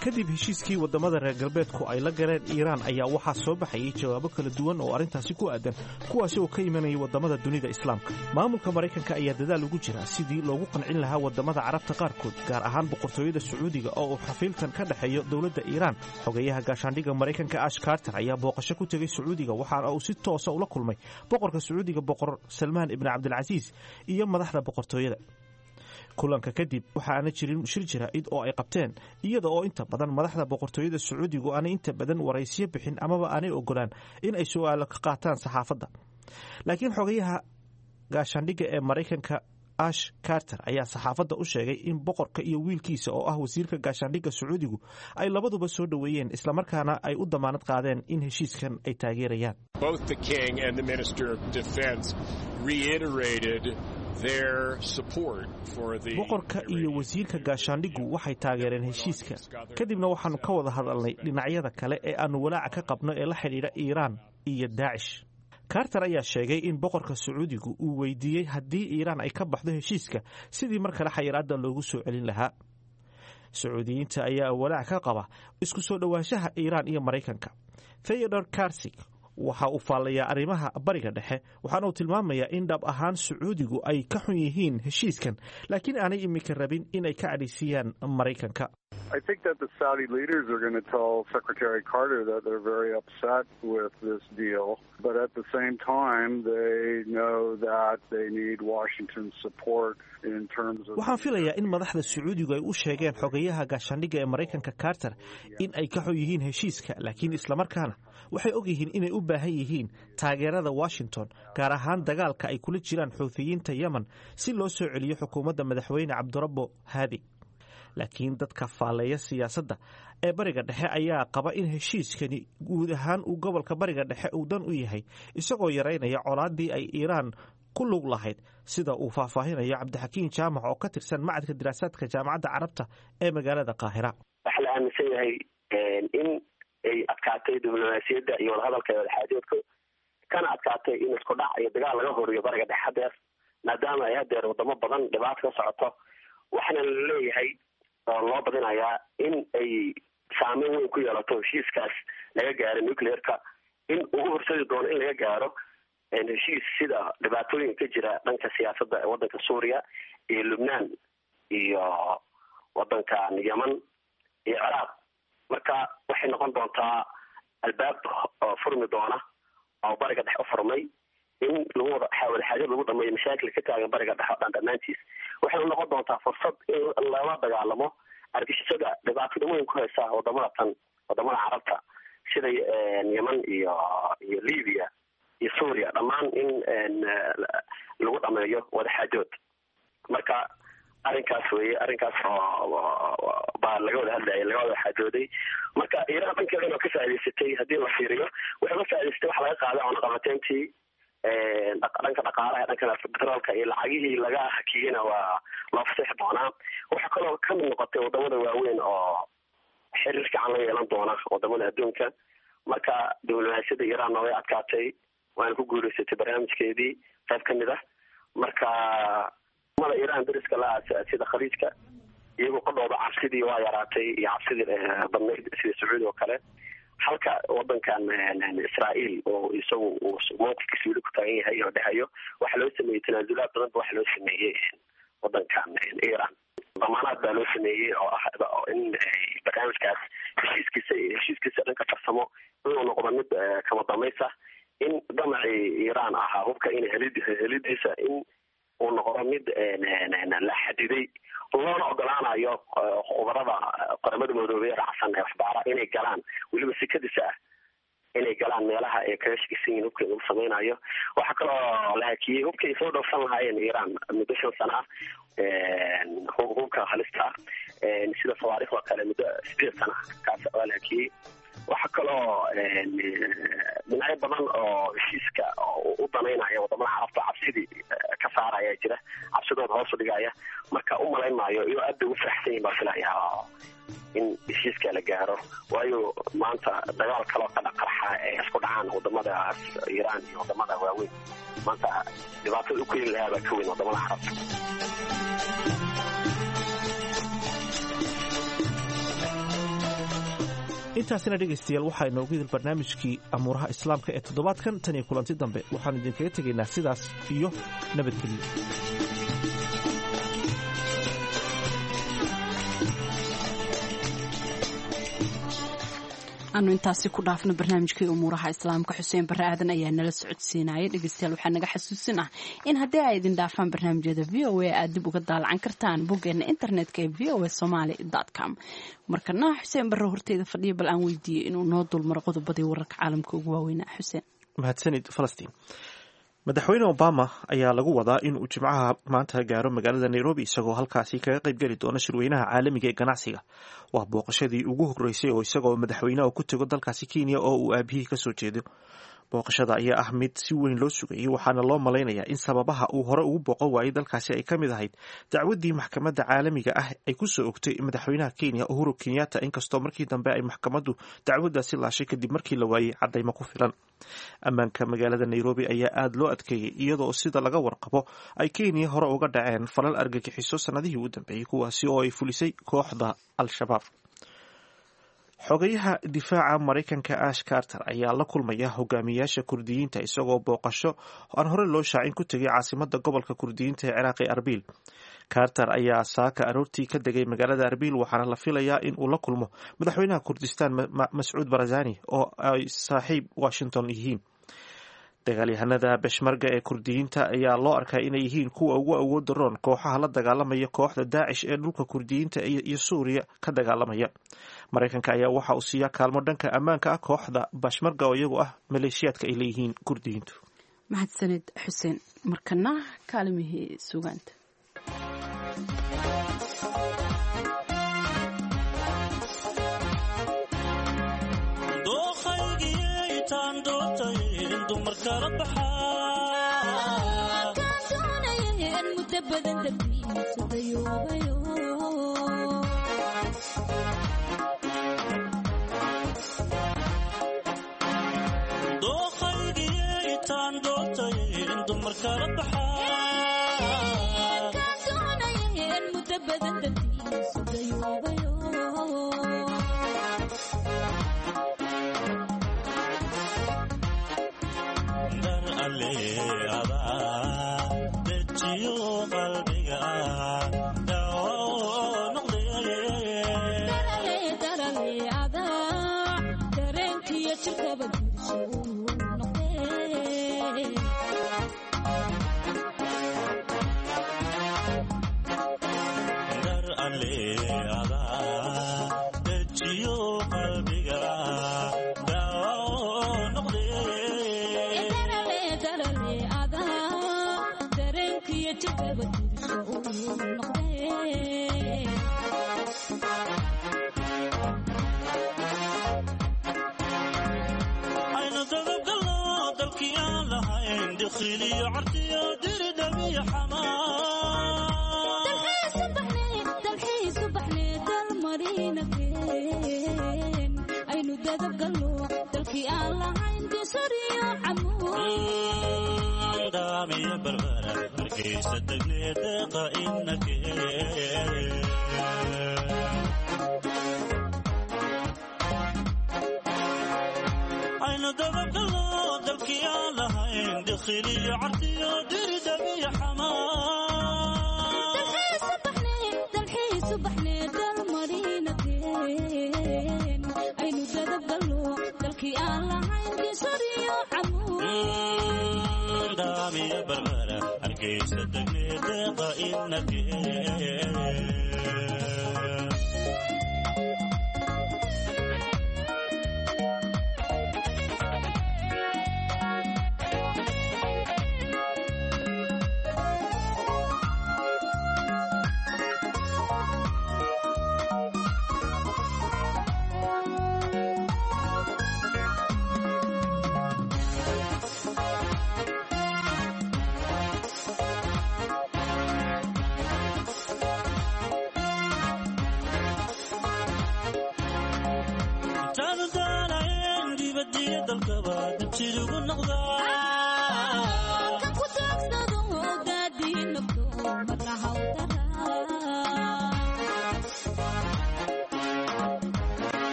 kadib heshiiskii waddamada reer galbeedku ay la galeen iiraan ayaa waxaa soo baxayay jawaabo kala duwan oo arrintaasi ku aadan kuwaasi oo ka imanayay waddamada dunida islaamka. maamulka maraykanka ayaa dadaal ugu jira sidii loogu qancin lahaa waddamada carabta qaarkood, gaar ahaan boqortooyada sacuudiga oo uu xafiiltan ka dhexeeyo dowladda iiraan. xogeyaha gaashaandhigga maraykanka ash carter ayaa booqasho ku tegey sacuudiga, waxaana uu si toosa ula kulmay boqorka sacuudiga boqor salmaan ibn cabdilcasiis iyo madaxda boqortooyada. kulanka kadib waxaana jirin shir jaraa'id oo ay qabteen, iyada oo inta badan madaxda boqortooyada sacuudigu aanay inta badan waraysiyo bixin amaba aanay ogolaan in ay su'aalo ka qaataan saxaafadda. laakiin xogayaha gaashaandhigga ee maraykanka ash carter ayaa saxaafadda u sheegay in boqorka iyo wiilkiisa oo ah wasiirka gaashaandhigga sacuudigu ay labaduba soo dhoweeyeen islamarkaana ay u damaanad qaadeen in heshiiskan ay taageerayaan. boqorka iyo wasiirka gaashaandhiggu waxay taageereen heshiiska. kadibna waxaannu ka wada hadalnay dhinacyada kale ee aannu walaaca ka qabno ee la xidhiidha iiraan iyo daacish. carter ayaa sheegay in boqorka sacuudigu uu weydiiyey haddii iiraan ay ka baxdo heshiiska sidii mar kale xayiraadda loogu soo celin lahaa. sacuudiyiinta ayaa walaac ka qaba isku soo dhowaanshaha iiraan iyo maraykanka. theodor karsig waxa uu faallayaa arrimaha bariga dhexe, waxaana uu tilmaamayaa in dhab ahaan sacuudigu ay ka xun yihiin heshiiskan, laakiin aanay iminka rabin inay ka cadhaysiyaan maraykanka. I think that the Saudi leaders are going to tell Secretary Carter that they're very upset with this deal, but at the same time they know that they need Washington's support in terms of... waxaan filayaa in madaxda sacuudigu ay u sheegeen xogeyaha gaashaandhigga ee maraykanka Carter in ay ka xun yihiin heshiiska, laakiin islamarkaana waxay og yihiin inay u baahan yihiin taageerada Washington, gaar ahaan dagaalka ay kula jiraan xuuthiyiinta Yemen si loo soo celiyo xukuumadda madaxweyne Cabdirabbo Haadi. laakiin dadka faaleeya siyaasadda ee bariga dhexe ayaa qaba in heshiiskani guud ahaan uu gobolka bariga dhexe uu dan u yahay, isagoo yaraynaya colaaddii ay Iiraan ku lug lahayd, sida uu faahfaahinayo cabdixakiin jaamac oo ka tirsan macadka diraasaadka jaamacadda carabta ee magaalada qaahira. waxaa la aaminsan yahay in ay adkaatay diblomaasiyadda iyo wadahadalka wadaxaajoodka, kana adkaatay in isku dhac iyo dagaal laga horiyo bariga dhexe hadeer, maadaama ay hadeer wadamo badan dhibaato ka socoto. waxaana la leeyahay oo loo badinayaa in ay saameyn weyn ku yeelato heshiiskaas laga gaaro nuclearka, in uu horseedi doono in laga gaaro heshiis sida dhibaatooyin ka jira dhanka siyaasadda ee waddanka suuriya iyo lubnaan iyo waddankan yemen iyo ciraaq. marka waxay noqon doontaa albaab oo furmi doona oo bariga dhexe u furmay, in lagu wada wadaxaajood lagu dhameeyo mashaakil ka taagan bariga dhexe oo dhan dhammaantiis. waxay noqon doontaa fursad in lala dagaalamo argagixisada dhibaatada weyn ku haysa wadamada carabta sida yemen iyo libya iyo suuriya, dhammaan in lagu dhameeyo wadaxaajood. marka arrinkaas baa laga wada hadlayay, laga wada xaajooday. marka iiraan dhankeeda inoo ka faa'idaysatay haddii la fiiriyo, waxay ka faa'idaysatay waxa laga qaaday cunaqabateyntii dhanka dhaqaalaha, dhanka petroolka iyo lacagihii laga hakiyeyna waa loo fasaxi doonaa. waxaa kaloo kamid noqotay wadamada waaweyn oo xiriir fiican la yeelan doona wadamada adduunka. marka diblomaasiyadda iiraan way adkaatay, waana ku guuleysatay barnaamijkeedii qayb kamid ah. marka mada iiraan dariska la sida khaliijka iyagoo ka dhooda cabsidii waa yaraatay iyo cabsidii badnayd sida sacuudi oo kale, halka wadankan Israa'iil oo isagu mowqifkiisa weli ku taagan yahay oo dhahayo waxa loo sameeyey tanaasulaad badan, waxa loo sameeyey wadankan Iiraan damaanad baa loo sameeyey oo ah in barnaamijkaas heshiiskiisa dhanka farsamo inuu noqdo mid kama dambaysa, in damacii Iiraan ahaa hubka in helidiisa in uu noqdo mid la xadiday, loona ogolaanayo khubarada qaramada midoobay raacsan ee waxbaara inay galaan weliba sikadiisa ah inay galaan meelaha ay kaga shakisan yihiin hubka lagu samaynayo. waxaa kaloo la hakiyey hubkay soo dhowrsan lahaayeen Iiraan muddo 5 sano ah, hubka halista ah sida sawaariikhda kale muddo 8 sano ah, kaas waa la hakiyey. waxaa kaloo dhinacyo badan oo heshiiska u danaynaya wadamada carabta cabsidii ka saaraya jira, cabsidooda hoos u dhigaya. marka u malayn maayo iyo aad bay ugu faraxsan yihin baa filaya in heshiiska la gaaro, waayo maanta dagaal kaloo ka dhaqarxa ee isku dhacaan wadamadaas Iiraan iyo wadamada waaweyn, maanta dhibaatada u keeni lahaa baa ka weyn wadamada carabta. intaasina dhegaystayaal waxaa inoogu idil barnaamijkii amuuraha islaamka ee toddobaadkan tan iyo kulanti dambe waxaanu idinkaga tegaynaa sidaas iyo nabadgelyo. aanu intaasi ku dhaafno barnaamijkii umuuraha islaamka. Xuseen Barre Aadan ayaa nala socodsiinayay. Dhegeystayaal waxaa naga xasuusin ah in haddii ay idin dhaafaan barnaamijyada VOA aad dib uga daalacan kartaan boggeena internetka ee voasomali.com. markana Xuseen Barre horteeda fadhiya bal aan weydiiyey inuu noo dulmaro qodobadii wararka caalamka ugu waaweynaa. Xuseen. mahadsanid Falastiin. madaxweyne Obama ayaa lagu wadaa inuu jimcaha maanta gaaro magaalada Nairobi isagoo halkaasi kaga qayb geli doona shirweynaha caalamiga ee ganacsiga. waa booqashadii ugu horeysay oo isagoo madaxweynaha ku tago dalkaasi Kenya oo uu aabihii ka soo jeedo. booqashada ayaa ah mid si weyn loo sugayay waxaana loo malaynayaa in sababaha uu hore ugu booqan waayay dalkaasi ay ka mid ahayd dacwadii maxkamadda caalamiga ah ay ku soo ogtay madaxweynaha Kenya Uhuru Kenyatta inkastoo markii dambe ay maxkamaddu dacwadaasi laashay kadib markii la waayay cadaymo ku filan. ammaanka magaalada Nairobi ayaa aad loo adkeeyay iyadoo sida laga warqabo ay Kenya hore uga dhaceen falal argagixiso sanadihii u dambeeyay kuwaasi oo ay fulisay kooxda Al-Shabaab. xogayaha difaaca Mareykanka Ash Carter ayaa la kulmaya hogaamiyaasha Kurdiyiinta isagoo booqasho aan hore loo shaacin ku tagay caasimadda gobolka Kurdiyiinta ee Ciraaq ee Arbil. Carter ayaa saaka aroortii ka degay magaalada Arbil waxaana la filayaa in uu la kulmo madaxweynaha Kurdistaan Mas'uud Barzani oo ay saaxiib Washington yihiin. dagaalyahanada Peshmerga ee Kurdiyiinta ayaa loo arkaa inay yihiin kuwa ugu awood daroon kooxaha la dagaalamaya kooxda Daacish ee dhulka Kurdiyiinta iyo Suuriya ka dagaalamaya. Mareykanka ayaa waxa uu siiyaa kaalmo dhanka ammaanka ah kooxda Peshmerga oo iyagu ah maleeshiyaadka ay leeyihiin Kurdiyiintu. mahadsanid Xuseen. markana kaalimihii sugaanta.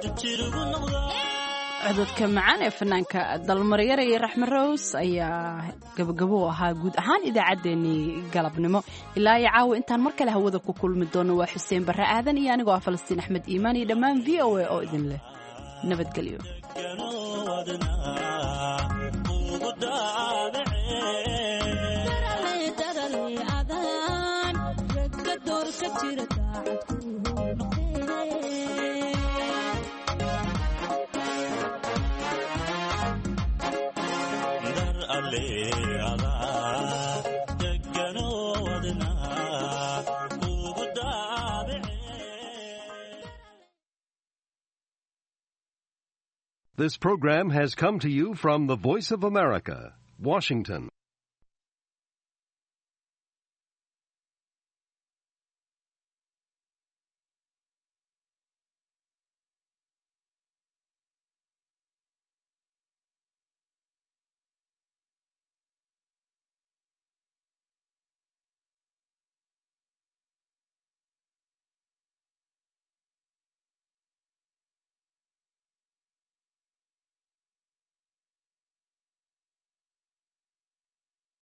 cododka macaan ee fanaanka dalmaryar iyo raxme rows ayaa gabagabo u ahaa guud ahaan idaacaddeenii galabnimo ilaa iyo caawa intaan mar kale hawada ku kulmi doono waa xuseen barre aadan iyo anigoo ah falastiin axmed iimaan iyo dhammaan v o a oo idin leh nabadgelyo This program has come to you from the Voice of America, Washington.